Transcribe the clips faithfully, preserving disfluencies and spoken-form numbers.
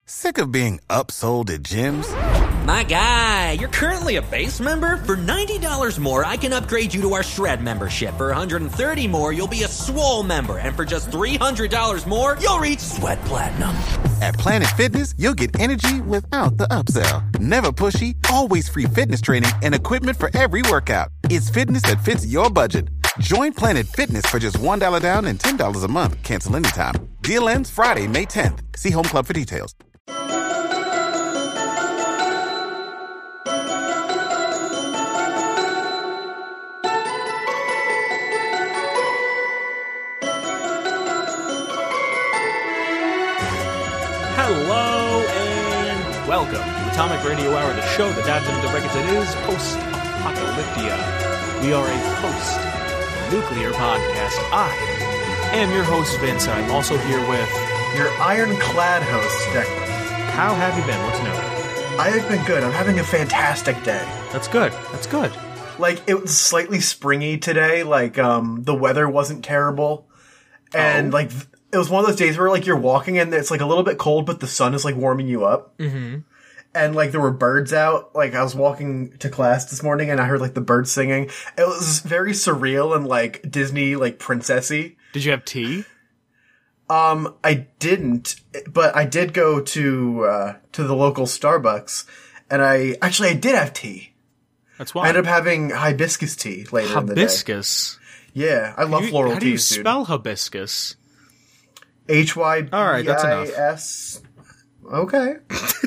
Sick of being upsold at gyms? My guy, you're currently a base member? For ninety dollars more, I can upgrade you to our Shred membership. For one hundred thirty dollars more, you'll be a Swole member. And for just three hundred dollars more, you'll reach Sweat Platinum. At Planet Fitness, you'll get energy without the upsell. Never pushy, always free fitness training and equipment for every workout. It's fitness that fits your budget. Join Planet Fitness for just one dollar down and ten dollars a month. Cancel anytime. Deal ends Friday, May tenth. See Home Club for details. Hello and welcome to Atomic Radio Hour, the show that dives into the records that is post-apocalyptia. We are a post-nuclear podcast. I am your host, Vince. I'm also here with your ironclad host, Declan. How have you been? What's new? I have been good. I'm having a fantastic day. That's good. That's good. Like, it was slightly springy today. Like, um, the weather wasn't terrible. And, oh. like... It was one of those days where, like, you're walking and it's, like, a little bit cold, but the sun is, like, warming you up. Mm-hmm. And, like, there were birds out. Like, I was walking to class this morning and I heard, like, the birds singing. It was very surreal and, like, Disney, like, princessy. Did you have tea? Um, I didn't, but I did go to, uh, to the local Starbucks. And I, actually, I did have tea. That's why. I ended up having hibiscus tea later in the day. Hibiscus? Yeah, I love you, floral how do you teas, dude. spell hibiscus? H Y B I S. Okay.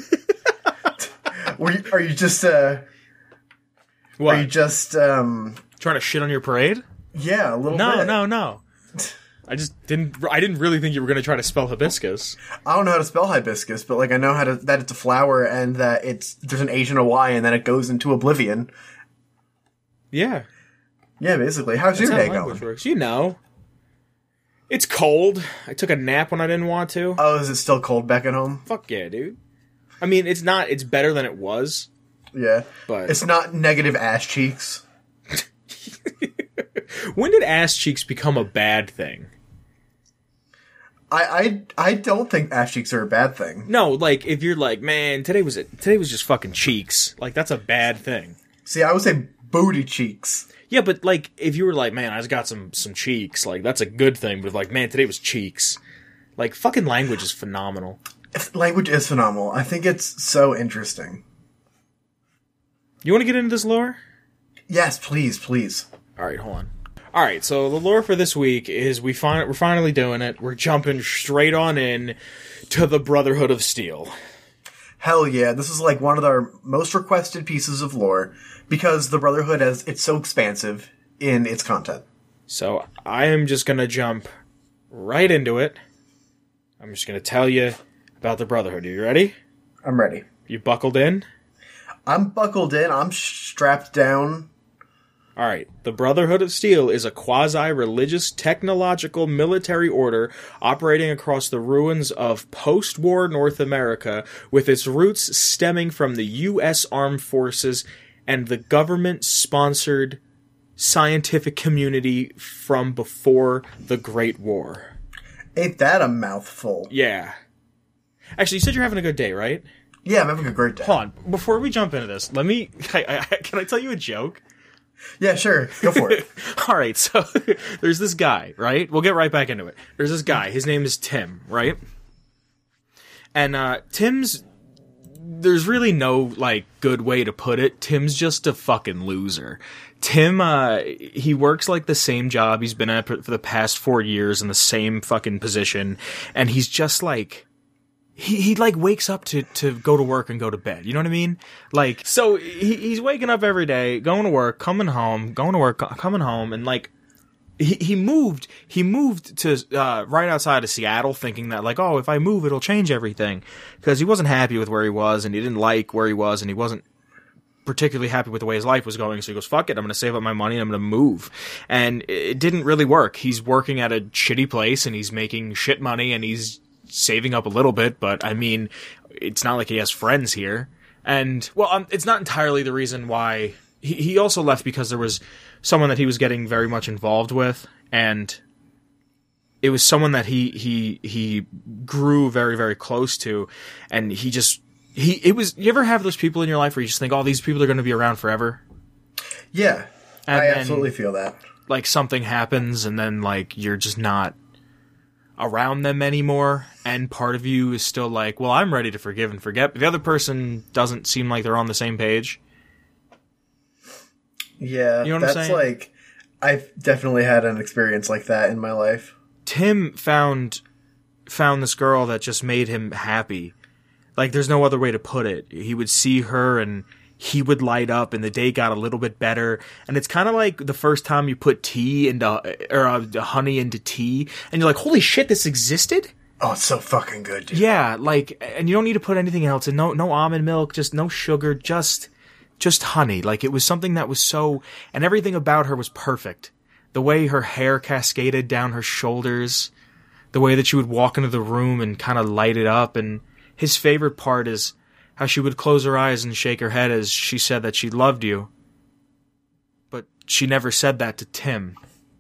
Were you, are you just, uh... What? Are you just, um... trying to shit on your parade? Yeah, a little no, bit. No, no, no. I just didn't, I didn't really think you were going to try to spell hibiscus. I don't know how to spell hibiscus, but, like, I know how to, that it's a flower and that it's, there's an H and a Y and then it goes into oblivion. Yeah. Yeah, basically. How's That's your how day language going? Works. You know. It's cold. I took a nap when I didn't want to. Oh, is it still cold back at home? Fuck yeah, dude. I mean, it's not, it's better than it was. Yeah. But it's not negative ass cheeks. When did ass cheeks become a bad thing? I, I, I don't think ass cheeks are a bad thing. No, like, if you're like, man, today was it, today was just fucking cheeks. Like, that's a bad thing. See, I would say booty cheeks. Yeah, but, like, if you were like, man, I just got some, some cheeks, like, that's a good thing. But, like, man, today was cheeks. Like, fucking language is phenomenal. Language is phenomenal. I think it's so interesting. You want to get into this lore? Yes, please, please. Alright, hold on. Alright, so the lore for this week is we find, we're finally doing it. We're jumping straight on in to the Brotherhood of Steel. Hell yeah, this is like one of our most requested pieces of lore. Because the Brotherhood, has it's so expansive in its content. So, I am just going to jump right into it. I'm just going to tell you about the Brotherhood. Are you ready? I'm ready. You buckled in? I'm buckled in. I'm strapped down. Alright. The Brotherhood of Steel is a quasi-religious, technological military order operating across the ruins of post-war North America, with its roots stemming from the U S Armed Forces and the government-sponsored scientific community from before the Great War. Ain't that a mouthful? Yeah. Actually, you said you're having a good day, right? Yeah, I'm having a great day. Hold on. Before we jump into this, let me... I, I, can I tell you a joke? Yeah, sure. Go for it. Alright, so there's this guy, right? We'll get right back into it. There's this guy. His name is Tim, right? And uh, Tim's... There's really no, like, good way to put it. Tim's just a fucking loser. Tim, uh, he works, like, the same job he's been at for the past four years in the same fucking position, and he's just, like... He, he, like, wakes up to, to go to work and go to bed. You know what I mean? Like, so, he, he's waking up every day, going to work, coming home, going to work, coming home, and, like... He he moved he moved to uh, right outside of Seattle, thinking that like, oh, if I move it'll change everything, because he wasn't happy with where he was and he didn't like where he was and he wasn't particularly happy with the way his life was going. So he goes, fuck it, I'm going to save up my money and I'm going to move. And it didn't really work. He's working at a shitty place and he's making shit money and he's saving up a little bit, but I mean, it's not like he has friends here. And well, um, it's not entirely the reason why he he also left, because there was someone that he was getting very much involved with, and it was someone that he he he grew very very close to, and he just he it was. You ever have those people in your life where you just think, oh, these people are going to be around forever? Yeah, and I then, absolutely feel that. Like something happens, and then like you're just not around them anymore, and part of you is still like, well, I'm ready to forgive and forget, but the other person doesn't seem like they're on the same page. Yeah, you know what that's I'm saying? Like, I've definitely had an experience like that in my life. Tim found found this girl that just made him happy. Like, there's no other way to put it. He would see her and he would light up, and the day got a little bit better. And it's kind of like the first time you put tea into, or uh, honey into tea, and you're like, holy shit, this existed? Oh, it's so fucking good, dude. Yeah, like, and you don't need to put anything else in. No, no almond milk, just no sugar, just, just honey. Like, it was something that was so, and everything about her was perfect. The way her hair cascaded down her shoulders, the way that she would walk into the room and kind of light it up, and his favorite part is how she would close her eyes and shake her head as she said that she loved you. But she never said that to Tim.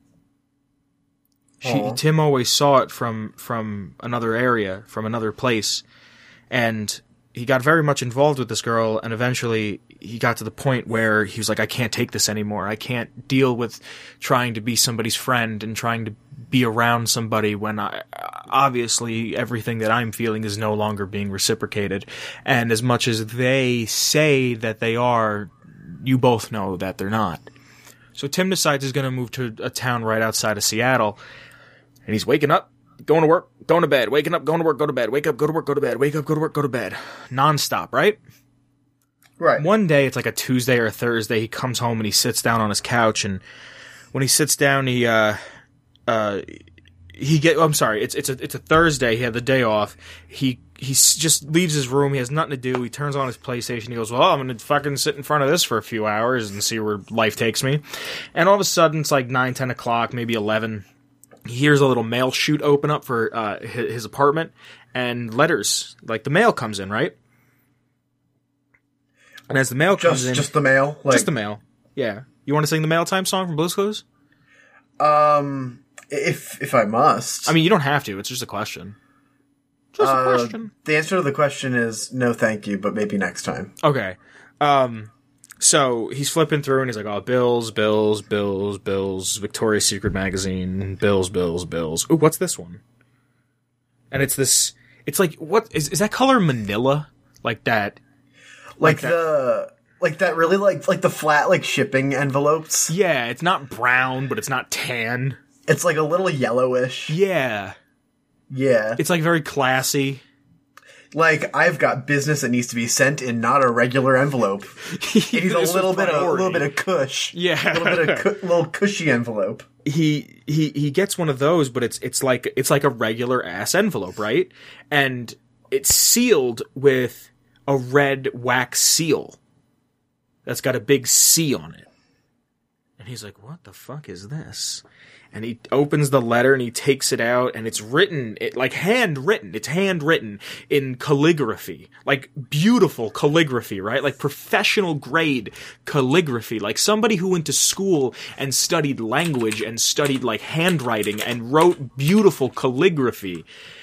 She, Tim always saw it from, from another area, from another place. And he got very much involved with this girl, and eventually he got to the point where he was like, I can't take this anymore. I can't deal with trying to be somebody's friend and trying to be around somebody when I, obviously everything that I'm feeling is no longer being reciprocated. And as much as they say that they are, you both know that they're not. So Tim decides he's going to move to a town right outside of Seattle, and he's waking up, going to work, going to bed, waking up, going to work, go to bed, wake up, go to work, go to bed, wake up, go to work, go to bed. Nonstop, right? Right. One day, it's like a Tuesday or a Thursday, he comes home and he sits down on his couch, and when he sits down, he, uh, uh, he get, oh, I'm sorry, it's, it's a, it's a Thursday, he had the day off, he, he just leaves his room, he has nothing to do, he turns on his PlayStation, he goes, well, I'm gonna fucking sit in front of this for a few hours and see where life takes me. And all of a sudden, it's like nine, ten o'clock, maybe eleven, he hears a little mail chute open up for, uh, his, his apartment, and letters, like the mail comes in, right? And as the mail comes just, in... Just the mail? Like, just the mail, yeah. You want to sing the Mail Time song from Blue's Clues? Um, if if I must. I mean, you don't have to. It's just a question. Just uh, a question. The answer to the question is no thank you, but maybe next time. Okay. Um, so he's flipping through and he's like, oh, bills, bills, bills, bills, Victoria's Secret magazine, bills, bills, bills. Ooh, what's this one? And it's this... It's like, what... Is, is that color manila? Like that... Like, like the... Like that really, like, like the flat, like, shipping envelopes? Yeah, it's not brown, but it's not tan. It's like a little yellowish. Yeah. Yeah. It's like very classy. Like, I've got business that needs to be sent in not a regular envelope. He's a little bit of, a little bit of cush. Yeah. A little bit of cu- little cushy envelope. He, he, he gets one of those, but it's, it's like, it's like a regular ass envelope, right? And it's sealed with a red wax seal. That's got a big C on it. And he's like, what the fuck is this? And he opens the letter and he takes it out, and it's written, it, like handwritten. It's handwritten in calligraphy. Like beautiful calligraphy, right? Like professional grade calligraphy. Like somebody who went to school and studied language and studied like handwriting and wrote beautiful calligraphy.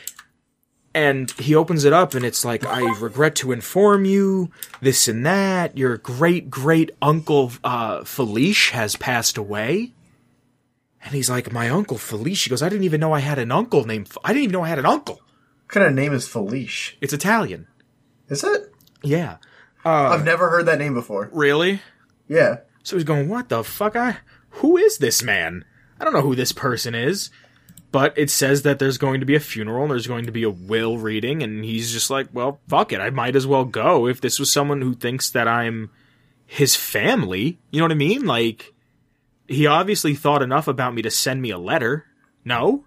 And he opens it up, and it's like, I regret to inform you, this and that, your great-great-uncle, uh, Felice has passed away. And he's like, my uncle Felice? He goes, I didn't even know I had an uncle named, F- I didn't even know I had an uncle. What kind of name is Felice? It's Italian. Is it? Yeah. Uh, I've never heard that name before. Really? Yeah. So he's going, what the fuck? I, who is this man? I don't know who this person is. But it says that there's going to be a funeral and there's going to be a will reading, and he's just like, well, fuck it. I might as well go if this was someone who thinks that I'm his family. You know what I mean? Like, he obviously thought enough about me to send me a letter. No?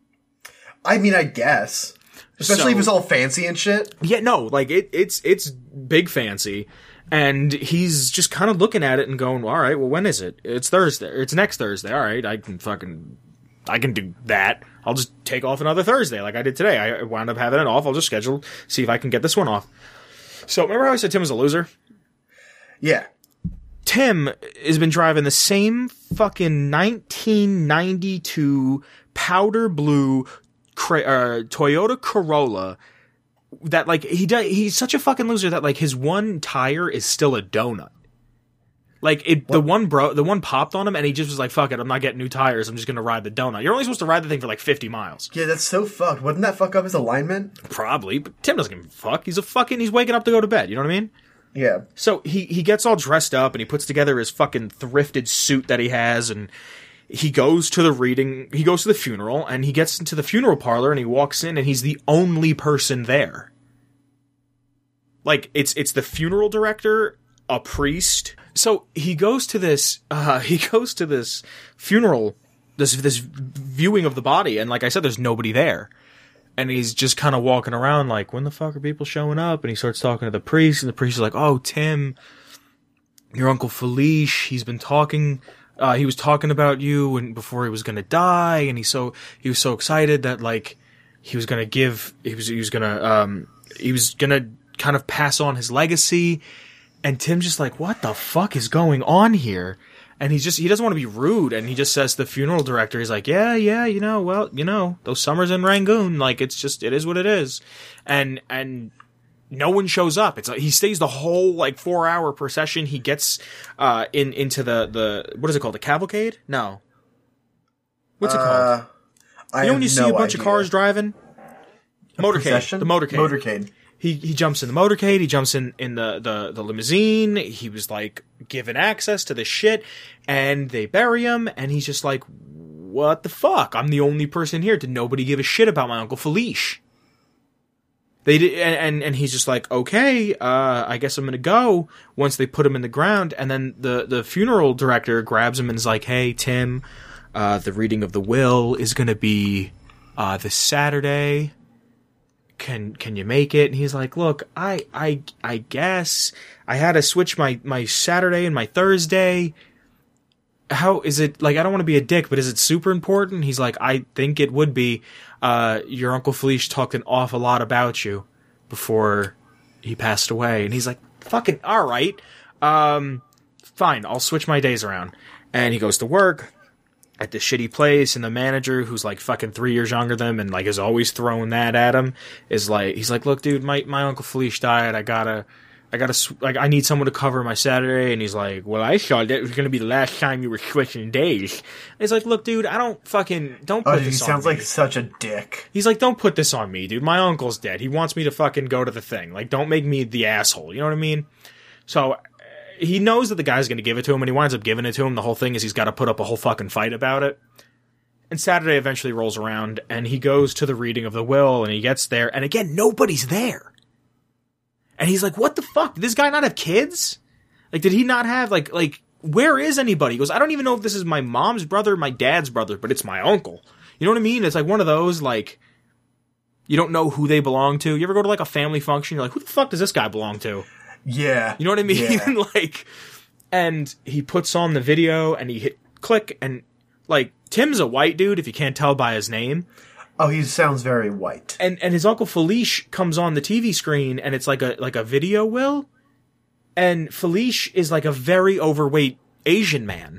I mean, I guess. Especially So- if it's all fancy and shit. Yeah, no, like, it, it's it's big fancy. And he's just kind of looking at it and going, all right, well, when is it? It's Thursday. It's next Thursday. All right, I can fucking... I can do that. I'll just take off another Thursday like I did today. I wound up having it off. I'll just schedule, see if I can get this one off. So, remember how I said Tim was a loser? Yeah. Tim has been driving the same fucking nineteen ninety-two powder blue cra- uh, Toyota Corolla that, like, he does, he's such a fucking loser that, like, his one tire is still a donut. Like, it, the one bro, the one popped on him, and he just was like, fuck it, I'm not getting new tires, I'm just gonna ride the donut. You're only supposed to ride the thing for like fifty miles. Yeah, that's so fucked. Wouldn't that fuck up his alignment? Probably, but Tim doesn't give a fuck. He's a fucking, he's waking up to go to bed, you know what I mean? Yeah. So he, he gets all dressed up, and he puts together his fucking thrifted suit that he has, and he goes to the reading, he goes to the funeral, and he gets into the funeral parlor, and he walks in, and he's the only person there. Like, it's it's the funeral director, a priest. So he goes to this, uh, he goes to this funeral, this this viewing of the body, and like I said, there's nobody there. And he's just kind of walking around like, when the fuck are people showing up? And he starts talking to the priest, and the priest is like, oh, Tim, your Uncle Felice, he's been talking, uh, he was talking about you and before he was gonna die, and he's so, he was so excited that, like, he was gonna give, he was, he was gonna, um, he was gonna kind of pass on his legacy. And Tim's just like, what the fuck is going on here? And he's just, he doesn't want to be rude. And he just says to the funeral director, he's like, yeah, yeah, you know, well, you know, those summers in Rangoon, like, it's just, it is what it is. And, and no one shows up. It's like, he stays the whole, like, four hour procession. He gets, uh, in, into the, the, what is it called? The cavalcade? No. What's it uh, called? I You know when you have see no a bunch idea. of cars driving? Motorcade. Procession? The motorcade. Motorcade. He he jumps in the motorcade, he jumps in, in the, the, the limousine, he was, like, given access to this shit, and they bury him, and he's just like, what the fuck? I'm the only person here. Did nobody give a shit about my Uncle Felice? They did, and, and, and he's just like, okay, uh, I guess I'm gonna go, once they put him in the ground, and then the, the funeral director grabs him and is like, hey, Tim, uh, the reading of the will is gonna be, uh, this Saturday. Can can you make it? And he's like, look, I I I guess I had to switch my, my Saturday and my Thursday. How is it, like, I don't want to be a dick, but is it super important? He's like, I think it would be. Uh, your Uncle Felice talked an awful lot about you before he passed away. And he's like, fucking alright. Um, fine, I'll switch my days around. And he goes to work at the shitty place, and the manager, who's like fucking three years younger than him and like is always throwing that at him, is like, he's like, look, dude, my, my Uncle Felice died. I gotta, I gotta, sw- like, I need someone to cover my Saturday. And he's like, well, I thought that was gonna be the last time you were switching days. And he's like, look, dude, I don't fucking, don't put Oh, this dude, he on sounds me. like such a dick. He's like, don't put this on me, dude. My uncle's dead. He wants me to fucking go to the thing. Like, don't make me the asshole. You know what I mean? So, he knows that the guy's gonna give it to him, and he winds up giving it to him. The whole thing is he's gotta put up a whole fucking fight about it. And Saturday eventually rolls around, and he goes to the reading of the will, and he gets there, and again, nobody's there. And he's like, what the fuck? Did this guy not have kids? Like, did he not have, like, like, where is anybody? He goes, I don't even know if this is my mom's brother or my dad's brother, but it's my uncle. You know what I mean? It's like one of those, like, you don't know who they belong to. You ever go to, like, a family function, you're like, who the fuck does this guy belong to? Yeah. You know what I mean? Yeah. Like, and he puts on the video, and he hit click, and, like, Tim's a white dude, if you can't tell by his name. Oh, he sounds very white. And and his Uncle Felice comes on the T V screen, and it's like a like a video will. And Felice is like a very overweight Asian man.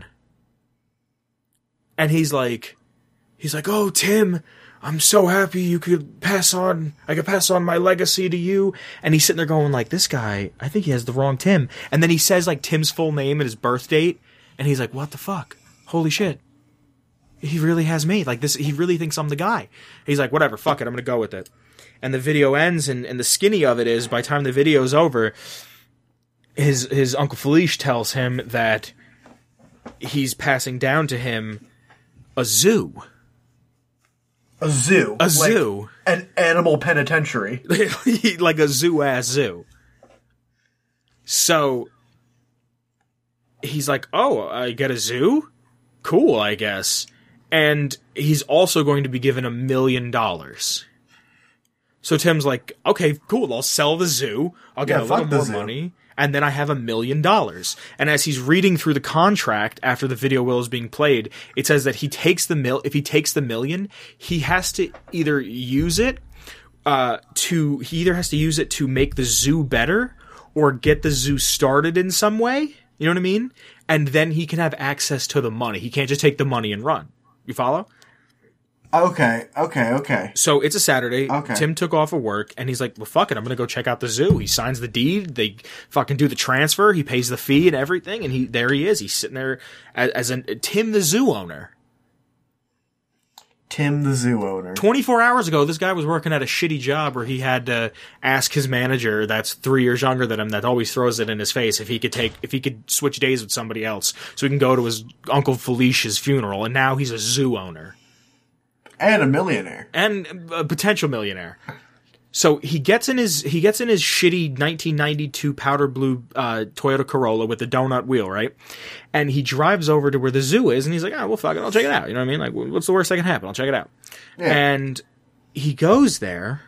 And he's like, he's like, oh, Tim, I'm so happy you could pass on, I could pass on my legacy to you. And he's sitting there going like, this guy, I think he has the wrong Tim. And then he says like Tim's full name and his birth date. And he's like, what the fuck? Holy shit. He really has me. Like this, he really thinks I'm the guy. He's like, whatever, fuck it, I'm gonna go with it. And the video ends, and, and the skinny of it is, by the time the video's over, his his Uncle Felice tells him that he's passing down to him a zoo. A zoo. A like zoo. An animal penitentiary. Like a zoo-ass zoo. So, he's like, oh, I get a zoo? Cool, I guess. And he's also going to be given a million dollars. So Tim's like, okay, cool, I'll sell the zoo, I'll get Yeah, a little fuck the more zoo. money, and then I have a million dollars. And as he's reading through the contract after the video will is being played, it says that he takes the mil- if he takes the million, he has to either use it uh, to, he either has to use it to make the zoo better, or get the zoo started in some way, you know what I mean? And then he can have access to the money. He can't just take the money and run. You follow? Okay, okay, okay. So it's a Saturday. Okay. Tim took off of work, and he's like, well, fuck it, I'm going to go check out the zoo. He signs the deed. They fucking do the transfer. He pays the fee and everything, and he there he is. He's sitting there as, as a Tim the zoo owner. Tim the zoo owner. twenty-four hours ago, this guy was working at a shitty job where he had to ask his manager that's three years younger than him, that always throws it in his face, if he could take, if he could switch days with somebody else so he can go to his Uncle Felicia's funeral, and now he's a zoo owner. And a millionaire. And a potential millionaire. So he gets in his he gets in his shitty nineteen ninety-two powder blue uh, Toyota Corolla with the donut wheel, right? And he drives over to where the zoo is, and he's like, "Oh, well, fuck it, I'll check it out." You know what I mean? Like, what's the worst that can happen? I'll check it out. Yeah. And he goes there,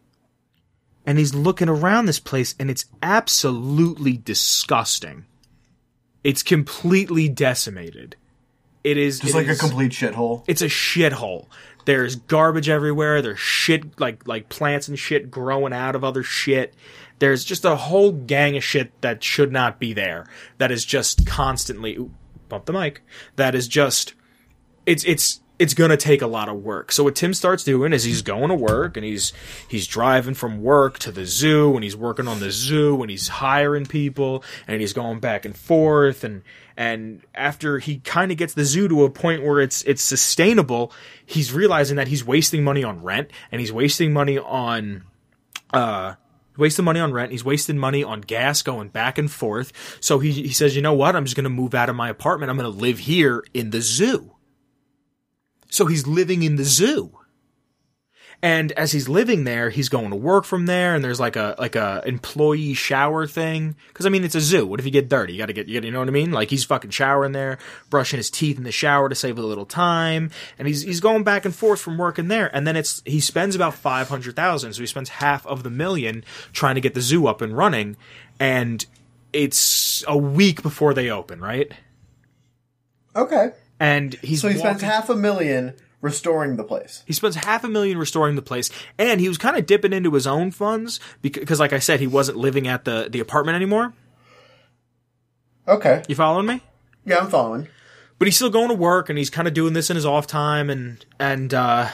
and he's looking around this place, and it's absolutely disgusting. It's completely decimated. It is just it like is, a complete shithole. It's a shithole. There's garbage everywhere. There's shit, like like plants and shit growing out of other shit. There's just a whole gang of shit that should not be there. That is just constantly, ooh, bump the mic. That is just, it's it's it's gonna take a lot of work. So what Tim starts doing is he's going to work, and he's he's driving from work to the zoo, and he's working on the zoo, and he's hiring people, and he's going back and forth, and and after he kind of gets the zoo to a point where it's it's sustainable, he's realizing that he's wasting money on rent, and he's wasting money on uh wasting money on rent, he's wasting money on gas going back and forth. So he he says, you know what, I'm just gonna move out of my apartment, I'm gonna live here in the zoo. So he's living in the zoo. And as he's living there, he's going to work from there, and there's like a like a employee shower thing. Because I mean, it's a zoo. What if you get dirty? You gotta get, you gotta, you know what I mean? Like, he's fucking showering there, brushing his teeth in the shower to save a little time, and he's he's going back and forth from working there. And then it's he spends about five hundred thousand, so he spends half of the million trying to get the zoo up and running. And it's a week before they open, right? Okay. And he's so he walking- spends half a million restoring the place. He spends half a million restoring the place, and he was kind of dipping into his own funds because, like I said, he wasn't living at the, the apartment anymore. Okay. You following me? Yeah, I'm following. But he's still going to work, and he's kind of doing this in his off time, and and uh,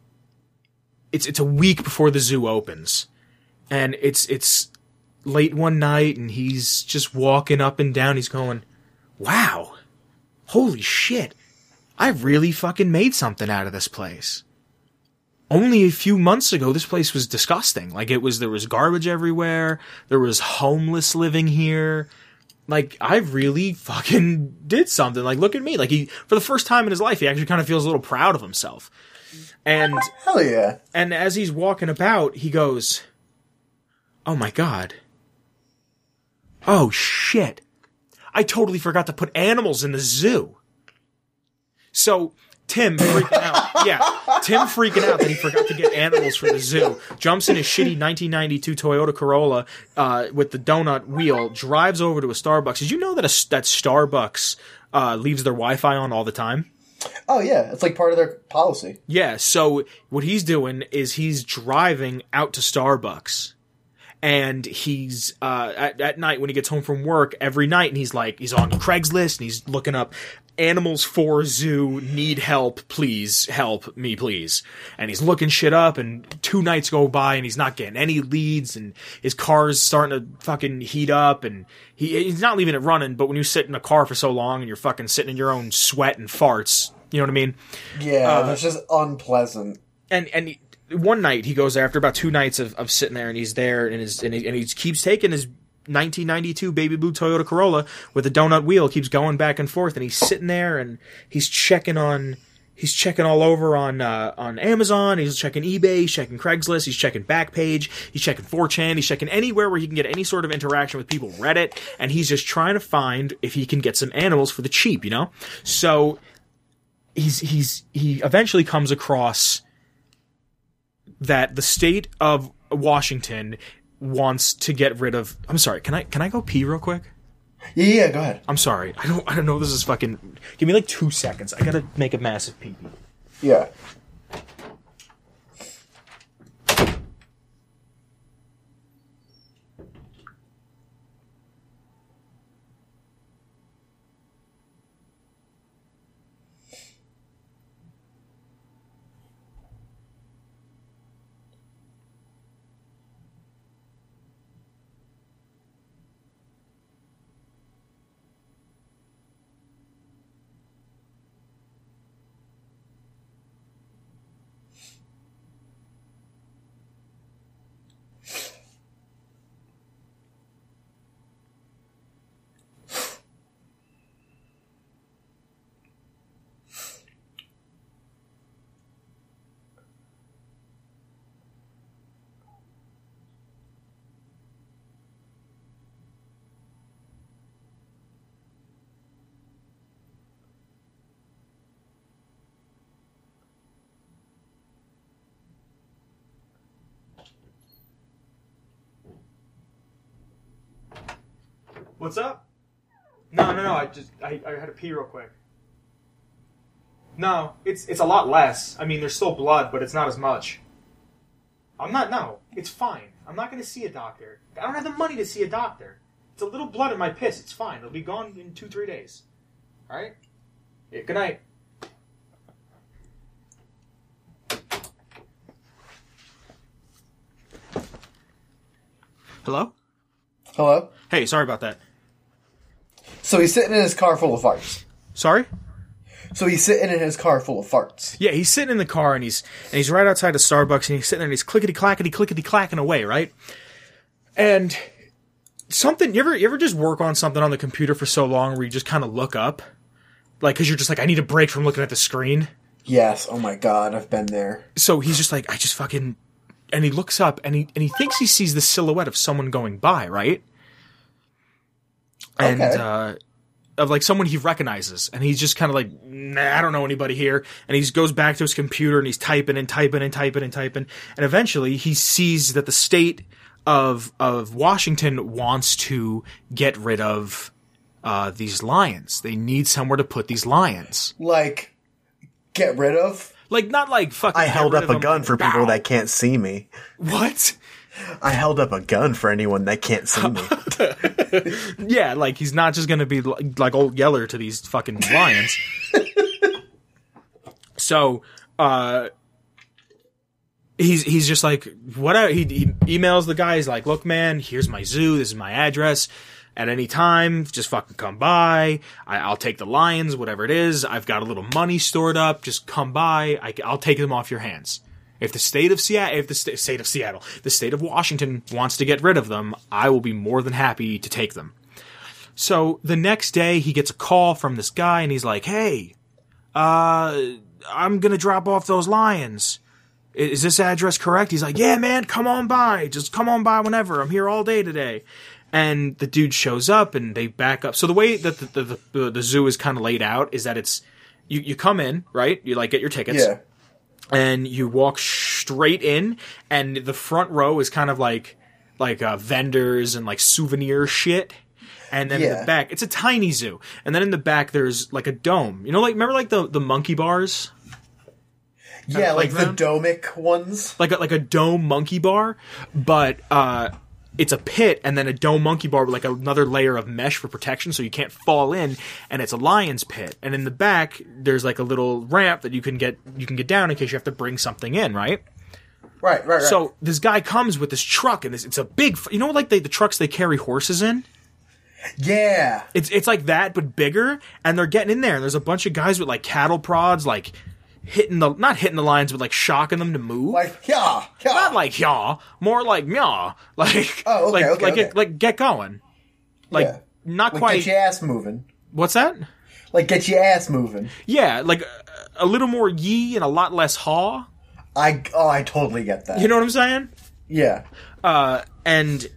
it's it's a week before the zoo opens, and it's it's late one night, and he's just walking up and down. He's going, "Wow, holy shit! I really fucking made something out of this place." Only a few months ago, this place was disgusting. Like, it was, there was garbage everywhere. There was homeless living here. Like, I really fucking did something. Like, look at me. Like, he, for the first time in his life, he actually kind of feels a little proud of himself. And, hell yeah. And as he's walking about, he goes, "Oh my God. Oh shit. I totally forgot to put animals in the zoo." So, Tim freaking out. Yeah, Tim freaking out that he forgot to get animals for the zoo. Jumps in his shitty nineteen ninety-two Toyota Corolla uh, with the donut wheel, drives over to a Starbucks. Did you know that a, that Starbucks uh, leaves their Wi-Fi on all the time? Oh, yeah. It's like part of their policy. Yeah, so what he's doing is he's driving out to Starbucks. And he's, uh, at, at night when he gets home from work every night, and he's like, he's on Craigslist, and he's looking up animals for zoo, need help, please, help me, please. And he's looking shit up, and two nights go by, and he's not getting any leads, and his car's starting to fucking heat up, and he he's not leaving it running, but when you sit in a car for so long, and you're fucking sitting in your own sweat and farts, you know what I mean? Yeah, uh, that's just unpleasant. And, and, he, one night he goes there after about two nights of, of sitting there, and he's there, and his and he, and he keeps taking his nineteen ninety-two baby blue Toyota Corolla with a donut wheel, keeps going back and forth, and he's sitting there, and he's checking on he's checking all over on uh, on Amazon, he's checking eBay, he's checking Craigslist, he's checking Backpage, he's checking four chan, he's checking anywhere where he can get any sort of interaction with people, Reddit, and he's just trying to find if he can get some animals for the cheap, you know? So he's he's he eventually comes across that the state of Washington wants to get rid of. I'm sorry. Can I can I go pee real quick? Yeah, yeah. Go ahead. I'm sorry. I don't. I don't know. This is fucking. Give me like two seconds. I gotta make a massive pee pee. Yeah. What's up? No, no, no. I just I, I had to pee real quick. No, it's it's a lot less. I mean, there's still blood, but it's not as much. I'm not. No, it's fine. I'm not going to see a doctor. I don't have the money to see a doctor. It's a little blood in my piss. It's fine. It'll be gone in two, three days. All right. Yeah, good night. Hello? Hello? Hey, sorry about that. So he's sitting in his car full of farts. Sorry? So he's sitting in his car full of farts. Yeah, he's sitting in the car and he's and he's right outside of Starbucks and he's sitting there and he's clickety clackety clickety clacking away, right? And something you ever you ever just work on something on the computer for so long where you just kind of look up, like because you're just like I need a break from looking at the screen. Yes. Oh my God, I've been there. So he's just like I just fucking, and he looks up and he and he thinks he sees the silhouette of someone going by, right? And Okay. uh, of like someone he recognizes, and he's just kind of like, nah, I don't know anybody here. And he just goes back to his computer and he's typing and typing and typing and typing, and eventually he sees that the state of of Washington wants to get rid of uh, these lions. They need somewhere to put these lions. Like, get rid of? Like not like fucking. I get held rid up of a them, gun like, for people bow. that can't see me. What? I held up a gun for anyone that can't see me. Yeah, like he's not just gonna be like, like old Yeller to these fucking lions. So, uh, he's he's just like whatever. He, he emails the guy. He's like, "Look, man, here's my zoo. This is my address. At any time, just fucking come by. I, I'll take the lions, whatever it is. I've got a little money stored up. Just come by. I, I'll take them off your hands." If the state of Seattle, if the sta- state of Seattle, the state of Washington wants to get rid of them, I will be more than happy to take them. So the next day he gets a call from this guy and he's like, "Hey, uh, I'm gonna drop off those lions. Is this address correct?" He's like, "Yeah, man, come on by. Just come on by whenever. I'm here all day today." And the dude shows up and they back up. So the way that the, the, the, the zoo is kind of laid out is that it's, you, you come in, right? You like get your tickets. Yeah. And you walk straight in, and the front row is kind of like like uh, vendors and like souvenir shit. And then in Yeah. the back, it's a tiny zoo. And then in the back, there's like a dome. You know, like remember like the the monkey bars, Yeah, like the playground? domic ones. like a, like a dome monkey bar, but uh, it's a pit and then a dome monkey bar with like another layer of mesh for protection, so you can't fall in. And it's a lion's pit. And in the back, there's like a little ramp that you can get you can get down in case you have to bring something in, right? Right, right, right. So this guy comes with this truck, and this, it's a big, you know, like they, the trucks they carry horses in. yeah. It's it's like that, but bigger. And they're getting in there, and there's a bunch of guys with like cattle prods, like hitting the not hitting the lions, but like shocking them to move. Like, yeah, yeah. Not like yaw, more like meow, like Oh, okay, like okay, like okay. Get, like get going, like Yeah. not Like, quite. get your ass moving. What's that? Like, get your ass moving. Yeah, like a, a little more yee and a lot less haw. I, oh, I totally get that. You know what I'm saying? Yeah. Uh, and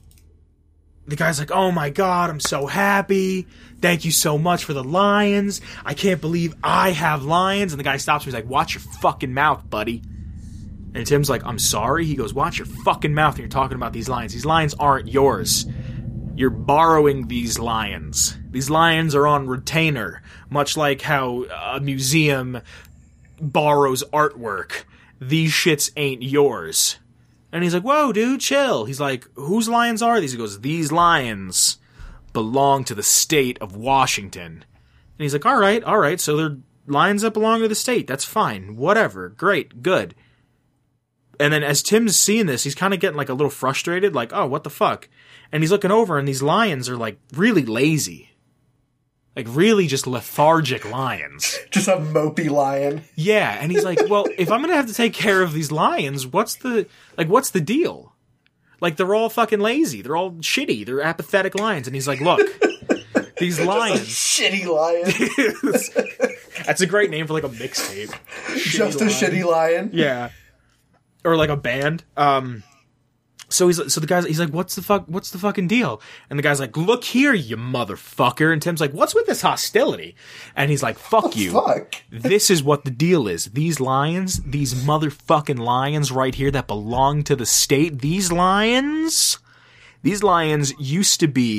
the guy's like, "Oh my god, I'm so happy. Thank you so much for the lions. I can't believe I have lions." And the guy stops me. He's like, "Watch your fucking mouth, buddy." And Tim's like, "I'm sorry." He goes, "Watch your fucking mouth when you're talking about these lions. These lions aren't yours. You're borrowing these lions. These lions are on retainer, much like how a museum borrows artwork. These shits ain't yours." And he's like, "Whoa, dude, chill." He's like, "Whose lions are these?" He goes, "These lions belong to the state of Washington." And he's like, all right, all right, so they're lions that belong to the state. That's fine. Whatever. Great. Good. And then as Tim's seeing this, he's kind of getting like a little frustrated, like, oh, what the fuck? And he's looking over, and these lions are like really lazy. Like really just lethargic lions. Just a mopey lion. Yeah, and he's like, well, if I'm gonna have to take care of these lions, what's the, like, what's the deal? Like, they're all fucking lazy. They're all shitty. They're apathetic lions. And he's like, look, these lions. Shitty lion. That's a great name for, like, a mixtape. Just a lion. shitty lion. Yeah. Or, like, a band. Um, so he's, so the guy's, he's like, what's the fuck, what's the fucking deal? And the guy's like, look here, you motherfucker. And Tim's like, what's with this hostility? And he's like, fuck you. Fuck. This is what the deal is. These lions, these motherfucking lions right here that belong to the state, these lions, these lions used to be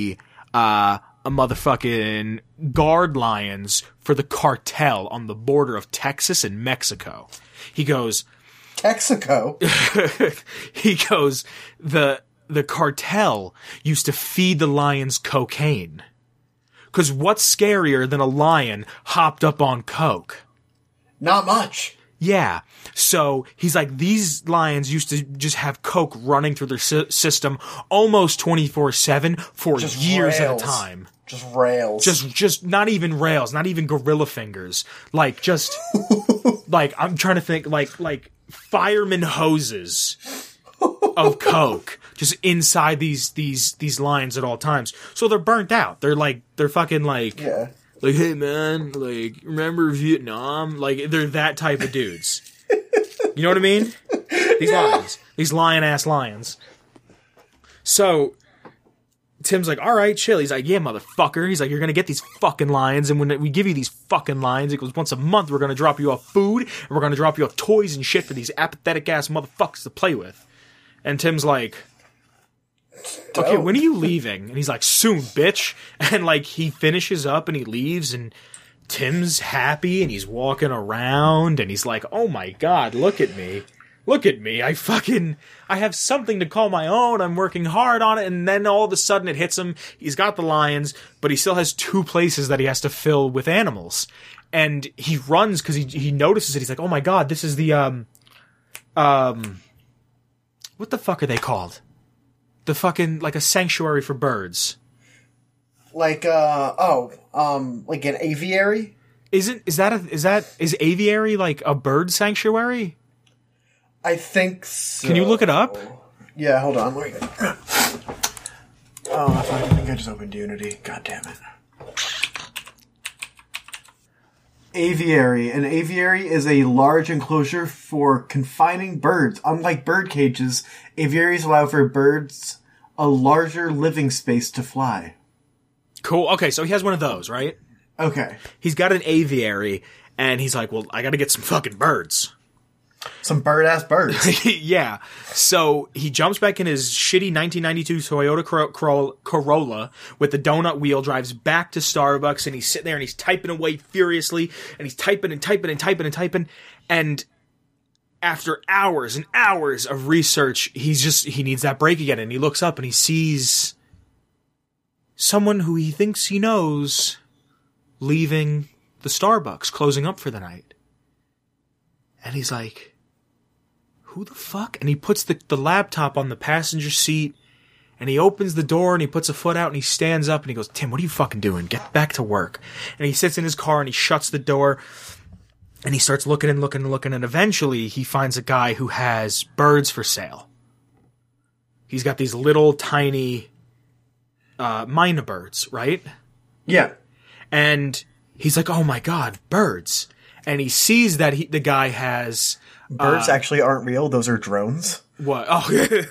uh, a motherfucking guard lions for the cartel on the border of Texas and Mexico. He goes, Texaco? he goes, the, the cartel used to feed the lions cocaine. Cause what's scarier than a lion hopped up on coke? Not much. Yeah. So he's like, these lions used to just have coke running through their sy- system almost twenty-four seven for Just years rails. at a time. Just rails. Just, just not even rails, not even gorilla fingers. Like, just, like, I'm trying to think, like, like fireman hoses of coke just inside these, these, these lions at all times. So they're burnt out. They're like, they're fucking like, yeah. like, hey man, like, remember Vietnam? Like, they're that type of dudes. You know what I mean? These lions. These lion-ass lions. So, Tim's like, alright, chill. He's like, yeah, motherfucker. He's like, you're gonna get these fucking lions, and when we give you these fucking lions, it goes, once a month, we're gonna drop you off food, and we're gonna drop you off toys and shit for these apathetic-ass motherfuckers to play with. And Tim's like, okay, when are you leaving? And he's like, soon, bitch. And, like, he finishes up and he leaves, and Tim's happy, and he's walking around, and he's like, oh my god, look at me. Look at me. I fucking, I have something to call my own. I'm working hard on it. And then all of a sudden it hits him. He's got the lions, but he still has two places that he has to fill with animals. And he runs because he, he notices it. He's like, oh my god, this is the, um, um, what the fuck are they called? The fucking, like a sanctuary for birds. Like, uh, oh, um, like an aviary? Isn't, is that a, is that, is aviary like a bird sanctuary? I think so. Can you look it up? Yeah, hold on. Wait. Oh, I think I just opened Unity. God damn it. Aviary. An aviary is a large enclosure for confining birds. Unlike bird cages, aviaries allow for birds a larger living space to fly. Cool. Okay, so he has one of those, right? Okay. He's got an aviary, and he's like, well, I gotta get some fucking birds. Some bird-ass birds. Yeah. So he jumps back in his shitty nineteen ninety-two Toyota Cor- Cor- Corolla with the donut wheel, drives back to Starbucks, and he's sitting there and he's typing away furiously, and he's typing and typing and typing and typing, and after hours and hours of research, he's just, he needs that break again, and he looks up and he sees someone who he thinks he knows leaving the Starbucks, closing up for the night. And he's like, who the fuck? And he puts the, the laptop on the passenger seat, and he opens the door, and he puts a foot out, and he stands up, and he goes, Tim, what are you fucking doing? Get back to work. And he sits in his car, and he shuts the door, and he starts looking and looking and looking, and eventually he finds a guy who has birds for sale. He's got these little tiny uh, mynah birds, right? Yeah. And he's like, oh my god, birds. And he sees that he, the guy has... Birds uh, actually aren't real. Those are drones. What? Oh,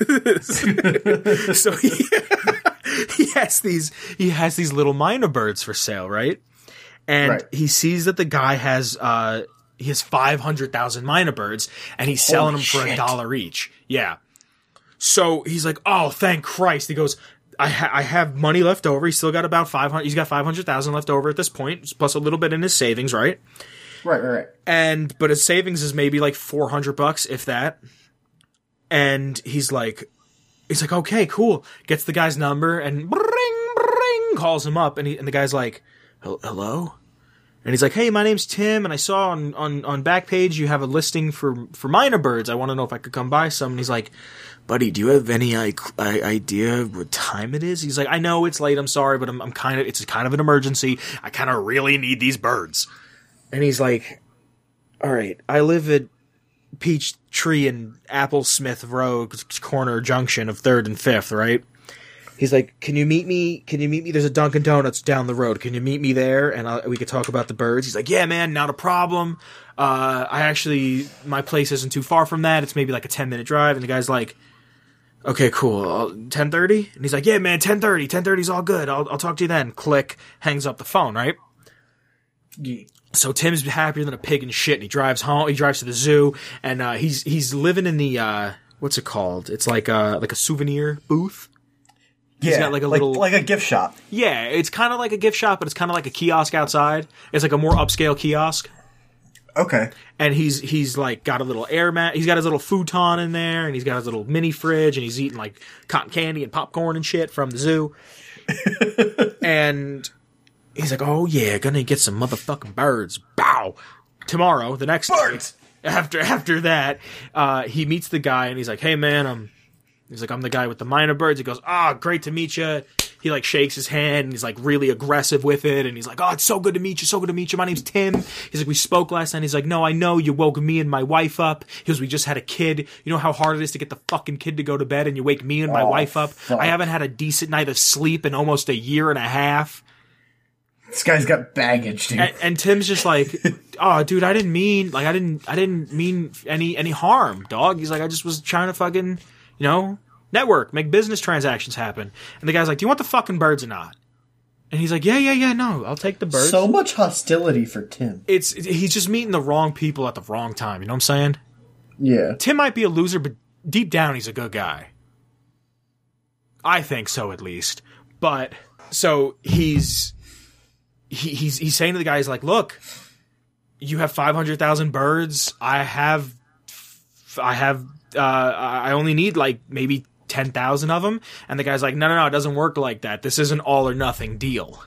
so he, he has these he has these little mynah birds for sale, right? And right. he sees that the guy has uh he has five hundred thousand mynah birds, and he's selling Holy them for shit. a dollar each. Yeah. So he's like, oh, thank Christ. He goes, I, ha- I have money left over. He's still got about five hundred. He's got five hundred thousand left over at this point, plus a little bit in his savings, right? Right, right, right. And, but his savings is maybe like four hundred bucks, if that. And he's like, he's like, okay, cool. Gets the guy's number and bring, bring, calls him up. And he, and the guy's like, hello? And he's like, hey, my name's Tim. And I saw on, on, on Backpage you have a listing for, for mynah birds. I want to know if I could come buy some. And he's like, buddy, do you have any I- I- idea what time it is? He's like, I know it's late. I'm sorry, but I'm, I'm kind of, it's kind of an emergency. I kind of really need these birds. And he's like, all right, I live at Peachtree and Applesmith Road corner junction of third and fifth, right? He's like, can you meet me? Can you meet me? There's a Dunkin' Donuts down the road. Can you meet me there? And I'll, we could talk about the birds. He's like, yeah, man, not a problem. Uh, I actually, my place isn't too far from that. It's maybe like a ten minute drive. And the guy's like, okay, cool. ten thirty? And he's like, yeah, man, ten thirty. ten thirty's all good. I'll, I'll talk to you then. Click, hangs up the phone, right? Yeah. So Tim's happier than a pig in shit, and he drives home. He drives to the zoo, and uh, he's he's living in the uh, what's it called? It's like uh like a souvenir booth. He's yeah, got like a like, little like a gift shop. Yeah, it's kind of like a gift shop, but it's kind of like a kiosk outside. It's like a more upscale kiosk. Okay. And he's he's like got a little air mat. He's got his little futon in there, and he's got his little mini fridge, and he's eating like cotton candy and popcorn and shit from the zoo. And he's like, "Oh yeah, gonna get some motherfucking birds." Bow. Tomorrow, the next Birds. day, after after that, uh, he meets the guy, and he's like, "Hey man, I'm." He's like, "I'm the guy with the minor birds." He goes, "Ah, great to meet you." He like shakes his hand and he's like really aggressive with it. And he's like, "Oh, it's so good to meet you. So good to meet you. My name's Tim." He's like, "We spoke last night." He's like, "No, I know you woke me and my wife up." He goes, "We just had a kid. You know how hard it is to get the fucking kid to go to bed and you wake me and my Oh, wife up. fuck. I haven't had a decent night of sleep in almost a year and a half." This guy's got baggage, dude. And, and Tim's just like, "Oh, dude, I didn't mean, like, I didn't, I didn't mean any, any harm, dog." He's like, "I just was trying to fucking, you know, network, make business transactions happen." And the guy's like, "Do you want the fucking birds or not?" And he's like, "Yeah, yeah, yeah, no, I'll take the birds." So much hostility for Tim. It's he's just meeting the wrong people at the wrong time. You know what I'm saying? Yeah. Tim might be a loser, but deep down, he's a good guy. I think so, at least. But so he's he, he's he's saying to the guy, he's like, "Look, you have five hundred thousand birds. I have I have uh, I only need like maybe ten thousand of them." And the guy's like, no, no, no, it doesn't work like that. This is an all or nothing deal.